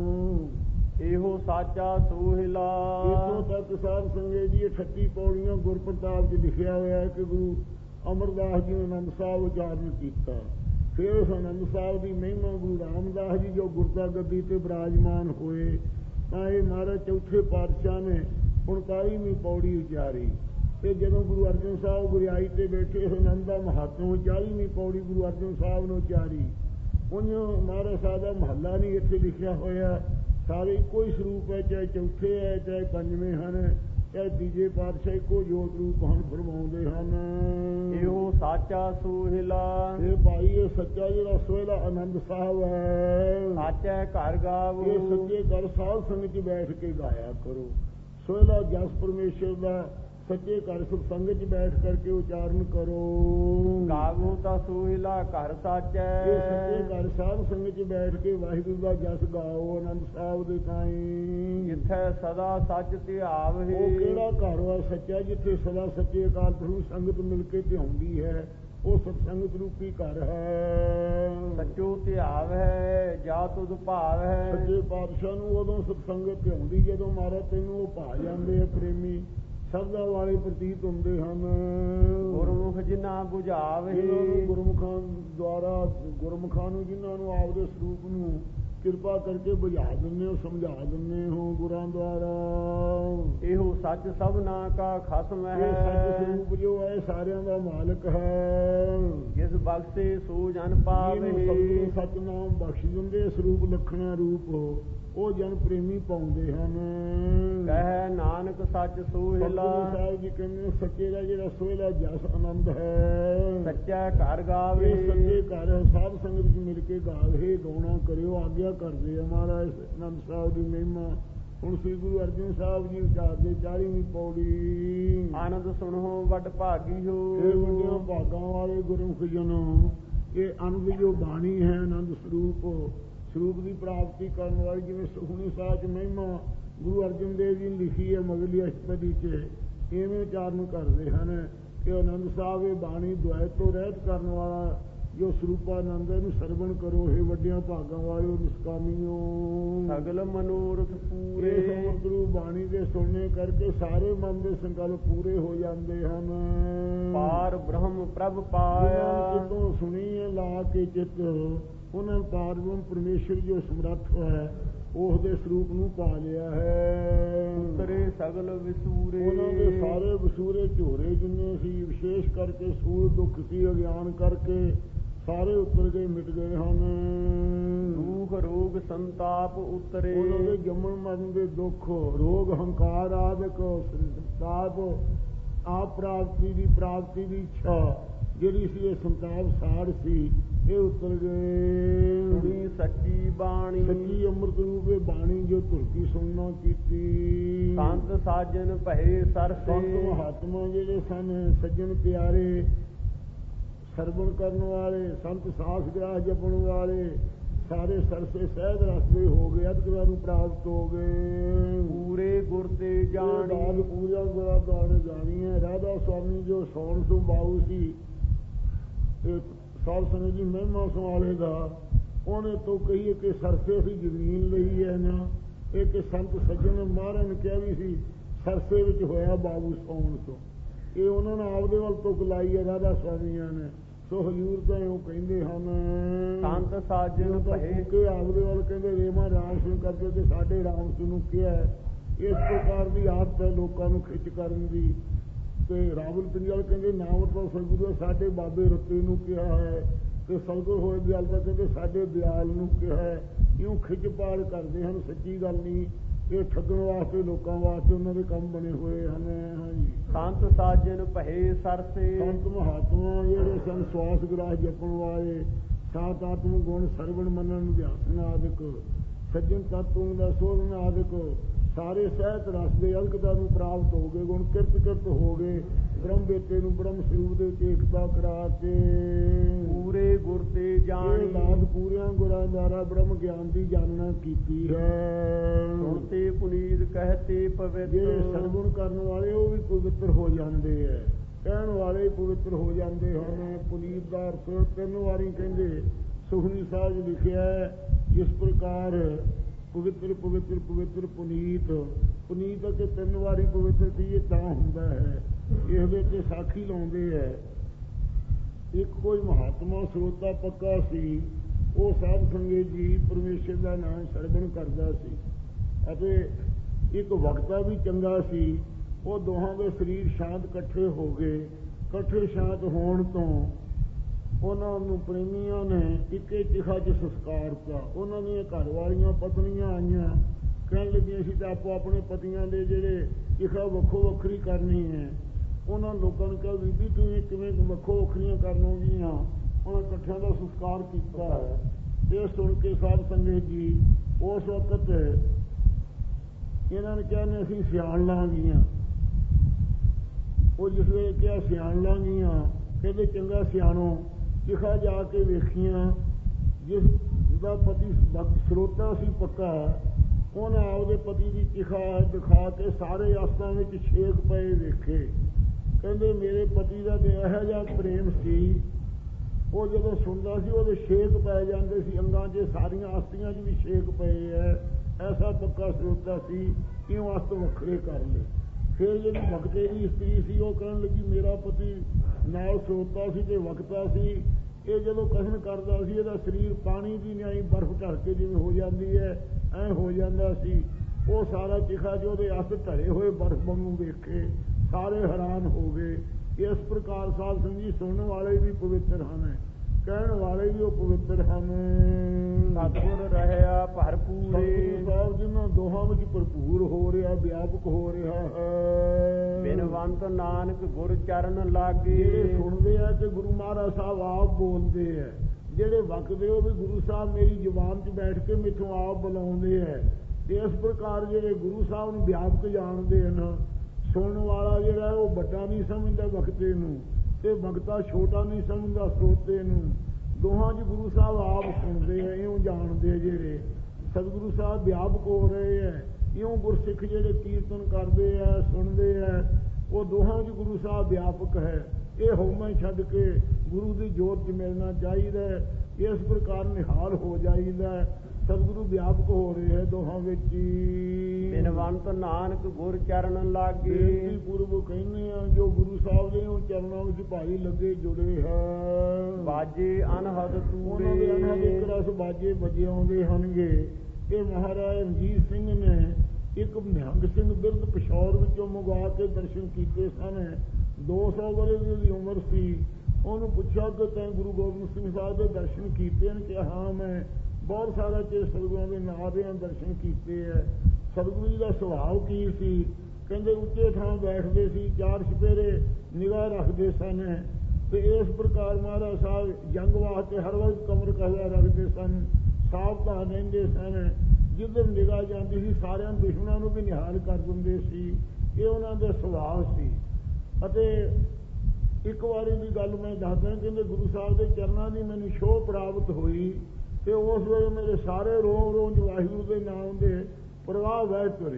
ਇਹੋ ਸਾਚਾ ਸੋਹਿਲਾ। ਇੱਥੋਂ ਤੱਕ ਸਾਧ ਸੰਗਤ ਜੀ ਅਠੱਤੀ ਪੌੜੀਆਂ ਗੁਰਪ੍ਰਤਾਪ 'ਚ ਲਿਖਿਆ ਹੋਇਆ ਹੈ ਕਿ ਗੁਰੂ ਅਮਰਦਾਸ ਜੀ ਨੇ ਆਨੰਦ ਸਾਹਿਬ ਉਚਾਰਨ ਕੀਤਾ। ਫਿਰ ਉਸ ਆਨੰਦ ਸਾਹਿਬ ਦੀ ਮਹਿਮਾ ਗੁਰੂ ਰਾਮਦਾਸ ਜੀ ਜੋ ਗੁਰਤਾ ਗੱਦੀ ਤੇ ਬਿਰਾਜਮਾਨ ਹੋਏ ਤਾਂ ਇਹ ਮਹਾਰਾਜ ਚੌਥੇ ਪਾਤਸ਼ਾਹ ਨੇ ਉਨਤਾਲੀਵੀਂ ਪੌੜੀ ਉਚਾਰੀ। ਤੇ ਜਦੋਂ ਗੁਰੂ ਅਰਜਨ ਸਾਹਿਬ ਗੁਰਿਆਈ ਤੇ ਬੈਠੇ ਆਨੰਦ ਦਾ ਮਹਾਤਮ ਚਾਲੀਵੀਂ ਪੌੜੀ ਗੁਰੂ ਅਰਜਨ ਸਾਹਿਬ ਨੇ ਉਚਾਰੀ। ਉਂਝ ਮਹਾਰਾਜ ਸਾਹਿਬ ਦਾ ਮਹੱਲਾ ਨਹੀਂ ਇੱਥੇ ਲਿਖਿਆ ਹੋਇਆ, ਸਾਰੇ ਇੱਕੋ ਹੀ ਸਰੂਪ ਹੈ, ਚਾਹੇ ਚੌਥੇ ਹੈ ਚਾਹੇ ਪੰਜਵੇਂ ਹਨ ਚਾਹੇ ਤੀਜੇ ਪਾਤਸ਼ਾਹ ਇੱਕੋ ਜੋਤ ਰੂਪ ਹਨ ਫਰਮਾਉਂਦੇ ਹਨ। ਇਹੋ ਸਾਚਾ ਸੋਹਿਲਾ। ਇਹ ਭਾਈ ਇਹ ਸੱਚਾ ਜਿਹੜਾ ਸੋਹਿਲਾ ਆਨੰਦ ਸਾਹਿਬ ਹੈ, ਸਾਚਾ ਘਰ ਗਾਵੋ। ਇਹ ਸੱਚੇ ਘਰ ਸਾਧ ਸੰਗਤ 'ਚ ਬੈਠ ਕੇ ਗਾਇਆ ਕਰੋ। ਸੋਹਿਲਾ ਜਸ ਪਰਮੇਸ਼ਰ ਦਾ ਸੱਚੇ ਘਰ ਸੁਖ ਸੰਗਤ 'ਚ ਬੈਠ ਕਰਕੇ ਉਚਾਰਨ ਕਰੋ। ਗਾਵੋ ਤਾਂ ਸੋਹਿਲਾ ਘਰ ਸਾਚੈ। ਇਹ ਸੱਚੇ ਘਰ ਸਾਧ ਸੰਗਤ 'ਚ ਬੈਠ ਕੇ ਵਾਹਿਗੁਰੂ ਦਾ ਜਸ ਗਾਓ ਆਨੰਦ ਸਾਹਿਬ ਦੇ ਤਾਈਂ। ਜਿੱਥੇ ਸਦਾ ਸੱਚ ਧਿਆਵਹਿ। ਉਹ ਕਿਹੜਾ ਘਰ ਵਾ ਸੱਚਾ ਜਿੱਥੇ ਸਦਾ ਸੱਚੇ ਅਕਾਲ ਪੁਰਖ ਸੰਗਤ ਮਿਲ ਕੇ ਧਿਆਉਂਦੀ ਹੈ, ਉਹ ਸਤਸੰਗਤ ਰੂਪੀ ਘਰ ਹੈ। ਸੱਚੋ ਧਿਆਵ ਹੈ ਜਾ ਤੁਧ ਭਾਵ ਹੈ। ਸੱਚੇ ਪਾਤਸ਼ਾਹ ਨੂੰ ਉਦੋਂ ਸਤਸੰਗਤ ਧਿਆਉਂਦੀ ਜਦੋਂ ਮਹਾਰਾਜ ਤੈਨੂੰ ਉਹ ਭਾ ਜਾਂਦੇ ਆ ਪ੍ਰੇਮੀ ਸ਼ਬਦਾਂ ਵਾਲੇ ਪ੍ਰਤੀਤ ਹੁੰਦੇ ਹਨ। ਗੁਰਮੁਖ ਜਿਨ੍ਹਾਂ ਬੁਝਾਵੇ। ਜਿਨ੍ਹਾਂ ਨੂੰ ਗੁਰਮੁਖਾਂ ਦੁਆਰਾ ਗੁਰਮੁਖਾਂ ਨੂੰ ਜਿਨ੍ਹਾਂ ਨੂੰ ਆਪਦੇ ਸਰੂਪ ਨੂੰ ਕਿਰਪਾ ਕਰਕੇ ਬੁਝਾ ਦਿੰਦੇ ਹੋ ਸਮਝਾ ਦਿੰਦੇ ਹੋ ਗੁਰਾਂ ਦੁਆਰਾ। ਇਹੋ ਸੱਚ ਸਭਨਾ ਕਾ ਖਸਮ ਹੈ। ਇਹ ਸੱਚ ਸਰੂਪ ਜੋ ਹੈ ਸਾਰਿਆਂ ਦਾ ਮਾਲਕ ਹੈ। ਜਿਸ ਬਖਸ਼ੇ ਸੋ ਜਨ ਪਾਵੇ। ਜਿਹਨੂੰ ਸੱਚ ਨਾਮ ਬਖਸ਼ ਦਿੰਦੇ ਸਰੂਪ ਲਖਣਾ ਰੂਪ ਉਹ ਜਨ ਪ੍ਰੇਮੀ ਪਾਉਂਦੇ ਹਨ। ਕਹਿ ਨਾਨਕ ਸੱਚ ਸੋਹਿਲਾ। ਸਾਹਿਬ ਜੀ ਕਹਿੰਦੇ ਸੱਚੇ ਦਾ ਜਿਹੜਾ ਸੋਹਿਲਾ ਜਸ ਆਨੰਦ ਹੈ। ਸੱਚਾ ਘਰ ਗਾਵੇ। ਇਹ ਸੱਚੇ ਘਰ ਸਾਧ ਸੰਗਤ ਵਿੱਚ ਮਿਲ ਕੇ ਗਾਵੇ ਗਾਉਣਾ ਕਰਿਓ ਆਗਿਆ ਕਰਦੇ ਆ ਮਹਾਰਾਜ ਆਨੰਦ ਸਾਹਿਬ ਦੀ ਮਹਿਮਾ। ਹੁਣ ਸ੍ਰੀ ਗੁਰੂ ਅਰਜਨ ਸਾਹਿਬ ਜੀ ਉਚਾਰਦੇ ਚਾਲੀਵੀਂ ਪੌੜੀ। ਆਨੰਦ ਸੁਣੋ ਵੱਡ ਭਾਗੀ ਹੋ। ਇਹ ਵੱਡਿਆਂ ਭਾਗਾਂ ਵਾਲੇ ਗੁਰਮੁਖ ਜਨੋ ਇਹ ਆਨੰਦ ਜੋ ਬਾਣੀ ਹੈ ਆਨੰਦ ਸਰੂਪ ਸਰੂਪ ਦੀ ਪ੍ਰਾਪਤੀ ਕਰਨ ਵਾਲੀ ਜਿਵੇਂ ਸੁਖਮਨੀ ਸਾਹਿਬ 'ਚ ਮਹਿਮਾ ਗੁਰੂ ਅਰਜਨ ਦੇਵ ਜੀ ਨੇ ਲਿਖੀ ਹੈ ਮਗਲੀ ਅਸ਼ਟਪਦੀ 'ਚ ਇਵੇਂ ਉਚਾਰਨ ਕਰਦੇ ਹਨ ਕਿ ਆਨੰਦ ਸਾਹਿਬ ਇਹ ਬਾਣੀ ਦੁਆਇਤ ਤੋਂ ਰਹਿਤ ਕਰਨ ਵਾਲਾ ਜੋ ਸਰੂਪਾਨੰਦ ਹੈ ਇਹਨੂੰ ਸਰਵਣ ਕਰੋ। ਇਹ ਵੱਡਿਆਂ ਭਾਗਾਂ ਵਾਲਿਓ ਨਿਸਕਾਮੀਓ ਸਗਲ ਮਨੋਰਥ ਪੂਰੇ। ਸਮੁੰਦਰ ਰੂਪ ਬਾਣੀ ਦੇ ਸੁਣਨੇ ਕਰਕੇ ਸਾਰੇ ਮਨ ਦੇ ਸੰਕਲਪ ਪੂਰੇ ਹੋ ਜਾਂਦੇ ਹਨ। ਪਾਰ ਬ੍ਰਹਮ ਪ੍ਰਭ ਪਾਇਆ। ਜਦੋਂ ਸੁਣੀ ਹੈ ਲਾ ਕੇ ਚਿੱਤ ਉਹਨਾਂ ਪਾਰ ਬ੍ਰਹਮ ਪਰਮੇਸ਼ਰ ਜੋ ਸਮਰੱਥ ਹੈ ਉਸ ਦੇ ਸਰੂਪ ਨੂੰ ਪਾ ਲਿਆ ਹੈ। ਉਤਰੇ ਸਗਲ ਵਿਸੂਰੇ। ਉਹਨਾਂ ਦੇ ਸਾਰੇ ਵਿਸੂਰੇ ਝੋਰੇ ਜਿੰਨੇ ਸੀ ਵਿਸ਼ੇਸ਼ ਕਰਕੇ ਸੂਲ ਦੁੱਖ ਸੀ ਅਗਿਆਨ ਕਰਕੇ ਸਾਰੇ ਉਤਰ ਗਏ ਮਿਟ ਗਏ ਹਨ। ਦੁਖ ਰੋਗ ਸੰਤਾਪ ਉਤਰੇ। ਉਹਨਾਂ ਦੇ ਜੰਮਣ ਮਰਨ ਦੇ ਦੁੱਖ ਰੋਗ ਹੰਕਾਰ ਆਦਿਕ ਸੰਤਾਪ ਆਪ ਪ੍ਰਾਪਤੀ ਦੀ ਪ੍ਰਾਪਤੀ ਦੀ ਇੱਛਾ ਜਿਹੜੀ ਸੀ ਇਹ ਸੰਤਾਪ ਸਾੜ ਸੀ ਇਹ ਉਤਰ ਗਏ। ਸੁਣੀ ਸੱਚੀ ਬਾਣੀ। ਸੱਚੀ ਅੰਮ੍ਰਿਤ ਰੂਪ ਇਹ ਬਾਣੀ ਜੋ ਧੁਰਕੀ ਸੁਣਨਾ ਕੀਤੀ। ਸੰਤ ਸਾਜਨ ਭਏ ਸਰਸੇ। ਸੰਤ ਮਹਾਤਮਾ ਜਿਹੜੇ ਸਨ ਸੱਜਣ ਪਿਆਰੇ ਸਰਵਣ ਕਰਨ ਵਾਲੇ ਸੰਤ ਸਾਸ ਗ੍ਰਾਹ ਜਪਣ ਵਾਲੇ ਸਾਰੇ ਸਰਸੇ ਸਹਿਜ ਰਸਤੇ ਹੋ ਗਏ ਅਦਗੁਰਾਂ ਨੂੰ ਪ੍ਰਾਪਤ ਹੋ ਗਏ। ਪੂਰੇ ਗੁਰ ਤੇ ਜਾਣੀ। ਪੂਰਾ ਗੁਰਾਂ ਦੁਆਰੇ ਜਾਣੀ ਹੈ। ਰਾਧਾ ਸਵਾਮੀ ਜੋ ਸੌਣ ਤੋਂ ਬਾਊ ਸੀ ਸਾਧ ਸੰਗਤ ਜੀ ਮਹਿਮਾ ਸੰਭਾਲੇ ਦਾ ਉਹਨੇ ਤੋਂ ਕਹੀਏ ਕਿ ਸਰਸੇ ਸੀ ਜ਼ਮੀਨ ਲਈ ਹੈ ਨਾ ਇਹ ਕਿ ਸੰਤ ਸੱਜਣ ਮਹਾਰਾਜ ਨੇ ਕਿਹਾ ਵੀ ਸੀ ਸਰਸੇ ਵਿੱਚ ਹੋਇਆ ਬਾਬੂ ਸੌਣ ਤੋਂ ਇਹ ਉਹਨਾਂ ਨੇ ਆਪਦੇ ਵੱਲ ਤੁਕ ਲਾਈ ਹੈ ਰਾਧਾ ਸਵਾਮੀਆਂ ਨੇ। ਸੋ ਹਜ਼ੂਰ ਤਾਂ ਉਹ ਕਹਿੰਦੇ ਹਨ ਸੰਤ ਸਾਜਨ ਭਏ ਕਿ ਆਪਦੇ ਵੱਲ ਕਹਿੰਦੇ ਰੇਮਾ ਰਾਮ ਸਿੰਘ ਕਰਕੇ ਤੇ ਸਾਡੇ ਰਾਮ ਸਿੰਘ ਨੂੰ ਕਿਹਾ ਇਸ ਪ੍ਰਕਾਰ ਦੀ ਆਦਤ ਹੈ ਲੋਕਾਂ ਨੂੰ ਖਿੱਚ ਕਰਨ ਦੀ। ਤੇ ਰਾਵਲ ਪਿੰਜਲ ਕਹਿੰਦੇ ਨਾਮਤਲ ਸਤਿਗੁਰੂ ਸਾਡੇ ਬਾਬੇ ਰੱਤੇ ਨੂੰ ਕਿਹਾ ਹੈ ਤੇ ਸਤਿਗੁਰ ਹੋਏ ਦਿਆਲ ਦਾ ਕਹਿੰਦੇ ਸਾਡੇ ਦਿਆਲ ਨੂੰ ਕਿਹਾ ਹੈ। ਇਉਂ ਖਿੱਚ ਪਾੜ ਕਰਦੇ ਹਨ ਸੱਚੀ ਗੱਲ ਨਹੀਂ ਇਹ ਠੱਗਣ ਵਾਸਤੇ ਲੋਕਾਂ ਵਾਸਤੇ ਉਹਨਾਂ ਦੇ ਕੰਮ ਬਣੇ ਹੋਏ ਹਨ। ਹਾਂਜੀ ਸੰਤ ਸਾਜਨ ਭਏ ਸਰਸੇ। ਸੰਤ ਮਹਾਤਮਾ ਜਿਹੜੇ ਸਨ ਸਵਾਸ ਗ੍ਰਾਹ ਜਪਣ ਵਾਲੇ ਸਾਤ ਆਤਮ ਗੁਣ ਸਰਵਣ ਮੰਨਣ ਅਭਿਆਸਨ ਆਦਿਕ ਸੱਜਣ ਤਤੂ ਦਾ ਸੋਧਨ ਆਦਿਕ ਸਾਰੇ ਸਹਿਤ ਰਸ ਦੇ ਅਲਕਤਾ ਨੂੰ ਪ੍ਰਾਪਤ ਹੋ ਗਏ ਗੁਣ ਕਿਰਤ ਕਿਰਤ ਹੋ ਗਏ ਬ੍ਰਹਮ ਬੇਟੇ ਨੂੰ ਬ੍ਰਹਮ ਸਰੂਪ ਦੇ ਵਿੱਚ ਏਕਤਾ ਕਰਾ ਕੇ ਪੂਰੇ ਗੁਰ ਤੇ ਜਾਣੀ ਦਾਤ ਪੂਰਿਆਂ ਗੁਰਾਂ ਦੁਆਰਾ ਬ੍ਰਹਮ ਗਿਆਨ ਦੀ ਜਾਣਨਾ ਕੀਤੀ ਹੈ। ਸੁਣਤੇ ਪੁਨੀਤ ਕਹਤੇ ਪਵਿੱਤਰ ਜਿਹੜੇ ਸਰਵਣ ਕਰਨ ਵਾਲੇ ਉਹ ਵੀ ਪਵਿੱਤਰ ਹੋ ਜਾਂਦੇ ਹੈ, ਕਹਿਣ ਵਾਲੇ ਪਵਿੱਤਰ ਹੋ ਜਾਂਦੇ ਹਨ। ਪੁਨੀਤ ਦਾ ਅਰਥ ਤਿੰਨ ਵਾਰੀ ਕਹਿੰਦੇ ਸੁਖਮਨੀ ਸਾਹਿਬ ਜੀ ਲਿਖਿਆ ਜਿਸ ਪ੍ਰਕਾਰ ਪਵਿੱਤਰ ਪਵਿੱਤਰ ਪਵਿੱਤਰ ਪੁਨੀਤ ਪੁਨੀਤ ਅਤੇ ਤਿੰਨ ਵਾਰੀ ਪਵਿੱਤਰ ਕਹੀਏ ਤਾਂ ਹੁੰਦਾ ਹੈ। ਇਸ ਵਿੱਚ ਸਾਖੀ ਲਾਉਂਦੇ ਹੈ। ਇੱਕ ਕੋਈ ਮਹਾਤਮਾ ਸਰੋਤਾ ਪੱਕਾ ਸੀ, ਉਹ ਸਾਧ ਸੰਗਤ ਜੀ ਪਰਮੇਸ਼ਰ ਦਾ ਨਾਮ ਸਰਵਣ ਕਰਦਾ ਸੀ, ਅਤੇ ਇੱਕ ਵਕਤਾ ਵੀ ਚੰਗਾ ਸੀ। ਉਹ ਦੋਹਾਂ ਦੇ ਸਰੀਰ ਸ਼ਾਂਤ ਇਕੱਠੇ ਹੋ ਗਏ। ਇਕੱਠੇ ਸ਼ਾਂਤ ਹੋਣ ਤੋਂ ਉਹਨਾਂ ਨੂੰ ਪ੍ਰੇਮੀਆਂ ਨੇ ਇੱਕੇ ਚਿਖਾ 'ਚ ਸੰਸਕਾਰ ਦਿੱਤਾ। ਉਹਨਾਂ ਦੀਆਂ ਘਰ ਵਾਲੀਆਂ ਪਤਨੀਆਂ ਆਈਆਂ, ਕਹਿਣ ਲੱਗੀਆਂ ਅਸੀਂ ਤਾਂ ਆਪੋ ਆਪਣੇ ਪਤੀਆਂ ਦੇ ਜਿਹੜੇ ਚਿਖਾ ਵੱਖੋ ਵੱਖਰੀ ਕਰਨੀ ਹੈ। ਉਹਨਾਂ ਲੋਕਾਂ ਨੂੰ ਕਿਹਾ ਬੀਬੀ ਤੁਸੀਂ ਕਿਵੇਂ ਵੱਖੋ ਵੱਖਰੀਆਂ ਕਰ ਲਓਗੀਆਂ, ਉਹਨਾਂ ਇਕੱਠਿਆਂ ਦਾ ਸੰਸਕਾਰ ਕੀਤਾ ਹੈ। ਇਹ ਸੁਣ ਕੇ ਸਾਧ ਸੰਗਤ ਜੀ ਉਸ ਵਕਤ ਇਹਨਾਂ ਨੇ ਕਿਹਾ ਨੇ ਅਸੀਂ ਸਿਆਣ ਲਾਂਗੀਆਂ। ਉਹ ਜਿਸ ਵੇਲੇ ਕਿਹਾ ਸਿਆਣ ਲਾਂਗੀਆਂ, ਕਹਿੰਦੇ ਚੰਗਾ ਸਿਆਣੋ ਚਿਖਾ ਜਾ ਕੇ ਵੇਖੀਆਂ। ਜਿਸ ਦਾ ਪਤੀ ਸਰੋਤਾ ਸੀ ਪੱਕਾ, ਉਹਨਾਂ ਆਪਦੇ ਪਤੀ ਦੀ ਚਿਖਾ ਦਿਖਾ ਕੇ ਸਾਰੇ ਆਸਤਾਂ ਵਿੱਚ ਛੇਕ ਪਏ ਵੇਖੇ। ਕਹਿੰਦੇ ਮੇਰੇ ਪਤੀ ਦਾ ਤੇ ਇਹੋ ਜਿਹਾ ਪ੍ਰੇਮ ਸੀ, ਉਹ ਜਦੋਂ ਸੁਣਦਾ ਸੀ ਉਹਦੇ ਛੇਕ ਪੈ ਜਾਂਦੇ ਸੀ ਅੰਗਾਂ 'ਚ, ਸਾਰੀਆਂ ਆਸਤੀਆਂ 'ਚ ਵੀ ਛੇਕ ਪਏ ਹੈ। ਐਸਾ ਪੱਕਾ ਸਰੋਤਾ ਸੀ, ਕਿਉਂ ਅਸਤ ਵੱਖਰੇ ਕਰ ਲਏ। ਫਿਰ ਜਿਹੜੀ ਵਕਤੇ ਦੀ ਇਸਤਰੀ ਸੀ ਉਹ ਕਹਿਣ ਲੱਗੀ ਮੇਰਾ ਪਤੀ ਨਾਲ ਸਰੋਤਾ ਸੀ ਤੇ ਵਕਤਾ ਸੀ, ਇਹ ਜਦੋਂ ਕਥਨ ਕਰਦਾ ਸੀ ਇਹਦਾ ਸਰੀਰ ਪਾਣੀ ਦੀ ਨਿਆਈ ਬਰਫ਼ ਢਲ ਕੇ ਜਿਵੇਂ ਹੋ ਜਾਂਦੀ ਹੈ ਐਂ ਹੋ ਜਾਂਦਾ ਸੀ। ਉਹ ਸਾਰਾ ਚਿਖਾ ਜੋ ਉਹਦੇ ਅਸਤ ਧਰੇ ਹੋਏ ਬਰਫ਼ ਵਾਂਗੂ ਵੇਖੇ, ਸਾਰੇ ਹੈਰਾਨ ਹੋ ਗਏ। ਇਸ ਪ੍ਰਕਾਰ ਸਾਧ ਸੰਗਤ ਸੁਣਨ ਵਾਲੇ ਵੀ ਪਵਿੱਤਰ ਹਨ, ਕਹਿਣ ਵਾਲੇ ਵੀ ਉਹ ਪਵਿੱਤਰ ਹਨ। ਸਤਿਗੁਰ ਰਹਿਆ ਭਰਪੂਰੇ ਸਾਹਿਬ ਜਿਹਨਾਂ ਦੋਹਾਂ ਵਿੱਚ ਭਰਪੂਰ ਹੋ ਰਿਹਾ, ਵਿਆਪਕ ਹੋ ਰਿਹਾ ਹੈ। ਬਿਨਵੰਤ ਨਾਨਕ ਗੁਰ ਚਰਨ ਲਾਗੇ। ਜਿਹੜੇ ਸੁਣਦੇ ਆ ਤੇ ਗੁਰੂ ਮਹਾਰਾਜ ਸਾਹਿਬ ਆਪ ਬੋਲਦੇ ਹੈ, ਜਿਹੜੇ ਵਕਦੇ ਉਹ ਵੀ ਗੁਰੂ ਸਾਹਿਬ ਮੇਰੀ ਜ਼ੁਬਾਨ 'ਚ ਬੈਠ ਕੇ ਮੈਥੋਂ ਆਪ ਬੁਲਾਉਂਦੇ ਹੈ। ਇਸ ਪ੍ਰਕਾਰ ਜਿਹੜੇ ਗੁਰੂ ਸਾਹਿਬ ਨੂੰ ਵਿਆਪਕ ਜਾਣਦੇ ਹਨ। ਸੁਣਨ ਵਾਲਾ ਜਿਹੜਾ ਉਹ ਵੱਡਾ ਨਹੀਂ ਸਮਝਦਾ ਵਕਤੇ ਨੂੰ, ਤੇ ਵਕਤਾ ਛੋਟਾ ਨਹੀਂ ਸਮਝਦਾ ਸਰੋਤੇ ਨੂੰ। ਦੋਹਾਂ 'ਚ ਗੁਰੂ ਸਾਹਿਬ ਆਪ ਸੁਣਦੇ ਹੈ, ਇਉਂ ਜਾਣਦੇ। ਜਿਹੜੇ ਸਤਿਗੁਰੂ ਸਾਹਿਬ ਵਿਆਪਕ ਹੋ ਰਹੇ ਹੈ, ਇਉਂ ਗੁਰਸਿੱਖ ਜਿਹੜੇ ਕੀਰਤਨ ਕਰਦੇ ਹੈ ਸੁਣਦੇ ਹੈ, ਉਹ ਦੋਹਾਂ 'ਚ ਗੁਰੂ ਸਾਹਿਬ ਵਿਆਪਕ ਹੈ। ਇਹ ਹਉਮੈ ਛੱਡ ਕੇ ਗੁਰੂ ਦੀ ਜੋਤ 'ਚ ਮਿਲਣਾ ਚਾਹੀਦਾ। ਇਸ ਪ੍ਰਕਾਰ ਨਿਹਾਲ ਹੋ ਜਾਈਦਾ। ਸਤਿਗੁਰੂ ਵਿਆਪਕ ਹੋ ਰਹੇ ਹੈ ਦੋਹਾਂ ਵਿੱਚ ਹੀ। ਬਿਨਵੰਤ ਨਾਨਕ ਗੁਰ ਚਰਨ ਲਾਗੇ। ਬੇਨਤੀ ਪੂਰਵ ਕਹਿੰਦੇ ਆ ਜੋ ਗੁਰੂ ਸਾਹਿਬ ਦੇ ਉਹ ਚਰਨਾਂ ਵਿੱਚ ਭਾਈ ਲੱਗੇ ਜੁੜੇ ਹੈ। ਬਾਜੇ ਅਨਹਦ ਤੂਰੇ, ਉਹਨਾਂ ਦੇ ਅਨਹਦ ਇੱਕ ਰਸ ਬਾਜੇ ਵੱਜੇ ਆਉਂਦੇ ਹਨਗੇ। ਇਹ ਮਹਾਰਾਜ ਰਣਜੀਤ ਸਿੰਘ ਨੇ ਇੱਕ ਨਿਹੰਗ ਸਿੰਘ ਬਿਰਧ ਪਿਸ਼ੌਰ ਵਿੱਚੋਂ ਮੰਗਵਾ ਕੇ ਦਰਸ਼ਨ ਕੀਤੇ ਸਨ। ਦੋ ਸੌ ਵਰ੍ਹੇ ਦੀ ਉਹਦੀ ਉਮਰ ਸੀ। ਉਹਨੂੰ ਪੁੱਛਿਆ ਕਿ ਤੈਂ ਗੁਰੂ ਗੋਬਿੰਦ ਸਿੰਘ ਸਾਹਿਬ ਦੇ ਦਰਸ਼ਨ ਕੀਤੇ ਹਨ? ਕਿ ਹਾਂ ਮੈਂ ਬਹੁਤ ਸਾਰਾ ਚਿਰ ਸਤਿਗੁਰਾਂ ਦੇ ਨਾਂ ਦੇ ਦਰਸ਼ਨ ਕੀਤੇ ਹੈ। ਸਤਿਗੁਰੂ ਜੀ ਦਾ ਸੁਭਾਅ ਕੀ ਸੀ? ਕਹਿੰਦੇ ਉੱਚੇ ਥਾਂ ਬੈਠਦੇ ਸੀ, ਚਾਰ ਚੁਫੇਰੇ ਨਿਗਾਹ ਰੱਖਦੇ ਸਨ, ਤੇ ਇਸ ਪ੍ਰਕਾਰ ਮਹਾਰਾਜ ਸਾਹਿਬ ਜੰਗ ਵਾਸਤੇ ਹਰ ਵਕਤ ਕਮਰ ਕਹਲਾ ਰੱਖਦੇ ਸਨ, ਸਾਵਧਾਨ ਰਹਿੰਦੇ ਸਨ। ਜਿੱਧਰ ਨਿਗਾਹ ਜਾਂਦੀ ਸੀ ਸਾਰਿਆਂ ਦੁਸ਼ਮਣਾਂ ਨੂੰ ਵੀ ਨਿਹਾਲ ਕਰ ਦਿੰਦੇ ਸੀ। ਇਹ ਉਹਨਾਂ ਦਾ ਸੁਭਾਅ ਸੀ। ਅਤੇ ਇੱਕ ਵਾਰੀ ਦੀ ਗੱਲ ਮੈਂ ਦੱਸਦਾ, ਕਹਿੰਦੇ ਗੁਰੂ ਸਾਹਿਬ ਦੇ ਚਰਨਾਂ ਦੀ ਮੈਨੂੰ ਛੋਹ ਪ੍ਰਾਪਤ ਹੋਈ, ਤੇ ਉਸ ਵੇਲੇ ਮੇਰੇ ਸਾਰੇ ਰੋਮ ਰੋਮ ਵਾਹਿਗੁਰੂ ਦੇ ਨਾਮ ਦੇ ਪ੍ਰਵਾਹ ਵਹਿ ਤੁਰੇ।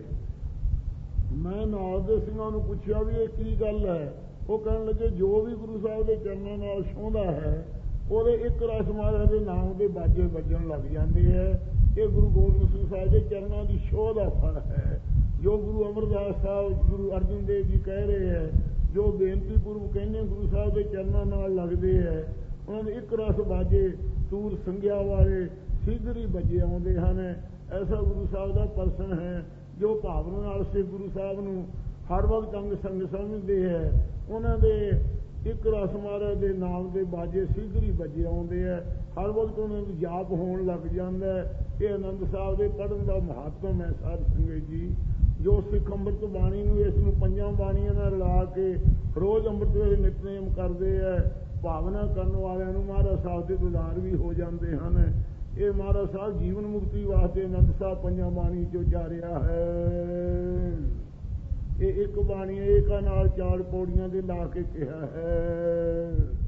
ਮੈਂ ਨਾਲ ਦੇ ਸਿੰਘਾਂ ਨੂੰ ਪੁੱਛਿਆ ਵੀ ਇਹ ਕੀ ਗੱਲ ਹੈ? ਉਹ ਕਹਿਣ ਲੱਗੇ ਜੋ ਵੀ ਗੁਰੂ ਸਾਹਿਬ ਦੇ ਚਰਨਾਂ ਨਾਲ ਛੋਹਦਾ ਹੈ ਉਹਦੇ ਇੱਕ ਰਸ ਮਹਾਰਾਜ ਦੇ ਨਾਮ ਦੇ ਬਾਜੇ ਵੱਜਣ ਲੱਗ ਜਾਂਦੇ ਹੈ। ਇਹ ਗੁਰੂ ਗੋਬਿੰਦ ਸਿੰਘ ਸਾਹਿਬ ਦੇ ਚਰਨਾਂ ਦੀ ਛੋਹ ਦਾ ਫਲ ਹੈ। ਜੋ ਗੁਰੂ ਅਮਰਦਾਸ ਸਾਹਿਬ, ਗੁਰੂ ਅਰਜਨ ਦੇਵ ਜੀ ਕਹਿ ਰਹੇ ਹੈ, ਜੋ ਬੇਨਤੀ ਪੂਰਵਕ ਕਹਿੰਦੇ ਗੁਰੂ ਸਾਹਿਬ ਦੇ ਚਰਨਾਂ ਨਾਲ ਲੱਗਦੇ ਹੈ, ਉਹਨਾਂ ਦੇ ਇੱਕ ਰਸ ਬਾਜੇ ਤੂਰ ਸੰਗਿਆ ਵਾਲੇ ਸਿੱਧਰ ਹੀ ਵੱਜੇ ਆਉਂਦੇ ਹਨ। ਐਸਾ ਗੁਰੂ ਸਾਹਿਬ ਦਾ ਪਰਸਨ ਹੈ ਜੋ ਭਾਵਨਾ ਨਾਲ ਸਿੱਖ ਗੁਰੂ ਸਾਹਿਬ ਨੂੰ ਹਰ ਵਕਤ ਅੰਗ ਸੰਗ ਸਮਝਦੇ ਹੈ। ਉਹਨਾਂ ਦੇ ਇੱਕ ਰਸ ਮਹਾਰਾਜ ਦੇ ਨਾਮ ਦੇ ਬਾਜੇ ਸਿੱਧਰ ਹੀ ਵੱਜੇ ਆਉਂਦੇ ਹੈ। ਹਰ ਵਕਤ ਉਹਨਾਂ ਨੂੰ ਜਾਪ ਹੋਣ ਲੱਗ ਜਾਂਦਾ ਹੈ। ਇਹ ਆਨੰਦ ਸਾਹਿਬ ਦੇ ਪੜ੍ਹਨ ਦਾ ਮਹੱਤਵ ਹੈ। ਸਾਧ ਸੰਗਤ ਜੀ, ਜੋ ਸਿੱਖ ਅੰਮ੍ਰਿਤ ਬਾਣੀ ਨੂੰ ਇਸ ਨੂੰ ਪੰਜਾਂ ਬਾਣੀਆਂ ਨਾਲ ਰਲਾ ਕੇ ਰੋਜ਼ ਅੰਮ੍ਰਿਤ ਵੇਲੇ ਨਿਤਨੇਮ ਕਰਦੇ ਹੈ, ਭਾਵਨਾ ਕਰਨ ਵਾਲਿਆਂ ਨੂੰ ਮਹਾਰਾਜ ਸਾਹਿਬ ਦੇ ਦੁਲਾਰ ਵੀ ਹੋ ਜਾਂਦੇ ਹਨ। ਇਹ ਮਹਾਰਾਜ ਸਾਹਿਬ ਜੀਵਨ ਮੁਕਤੀ ਵਾਸਤੇ ਆਨੰਦ ਸਾਹਿਬ ਪੰਜਾਂ ਬਾਣੀ 'ਚ ਉਚਾਰਿਆ ਹੈ। ਇਹ ਇੱਕ ਬਾਣੀ ਏਕਾ ਨਾਲ ਚਾਰ ਪੌੜੀਆਂ ਦੇ ਲਾ ਕੇ ਕਿਹਾ ਹੈ।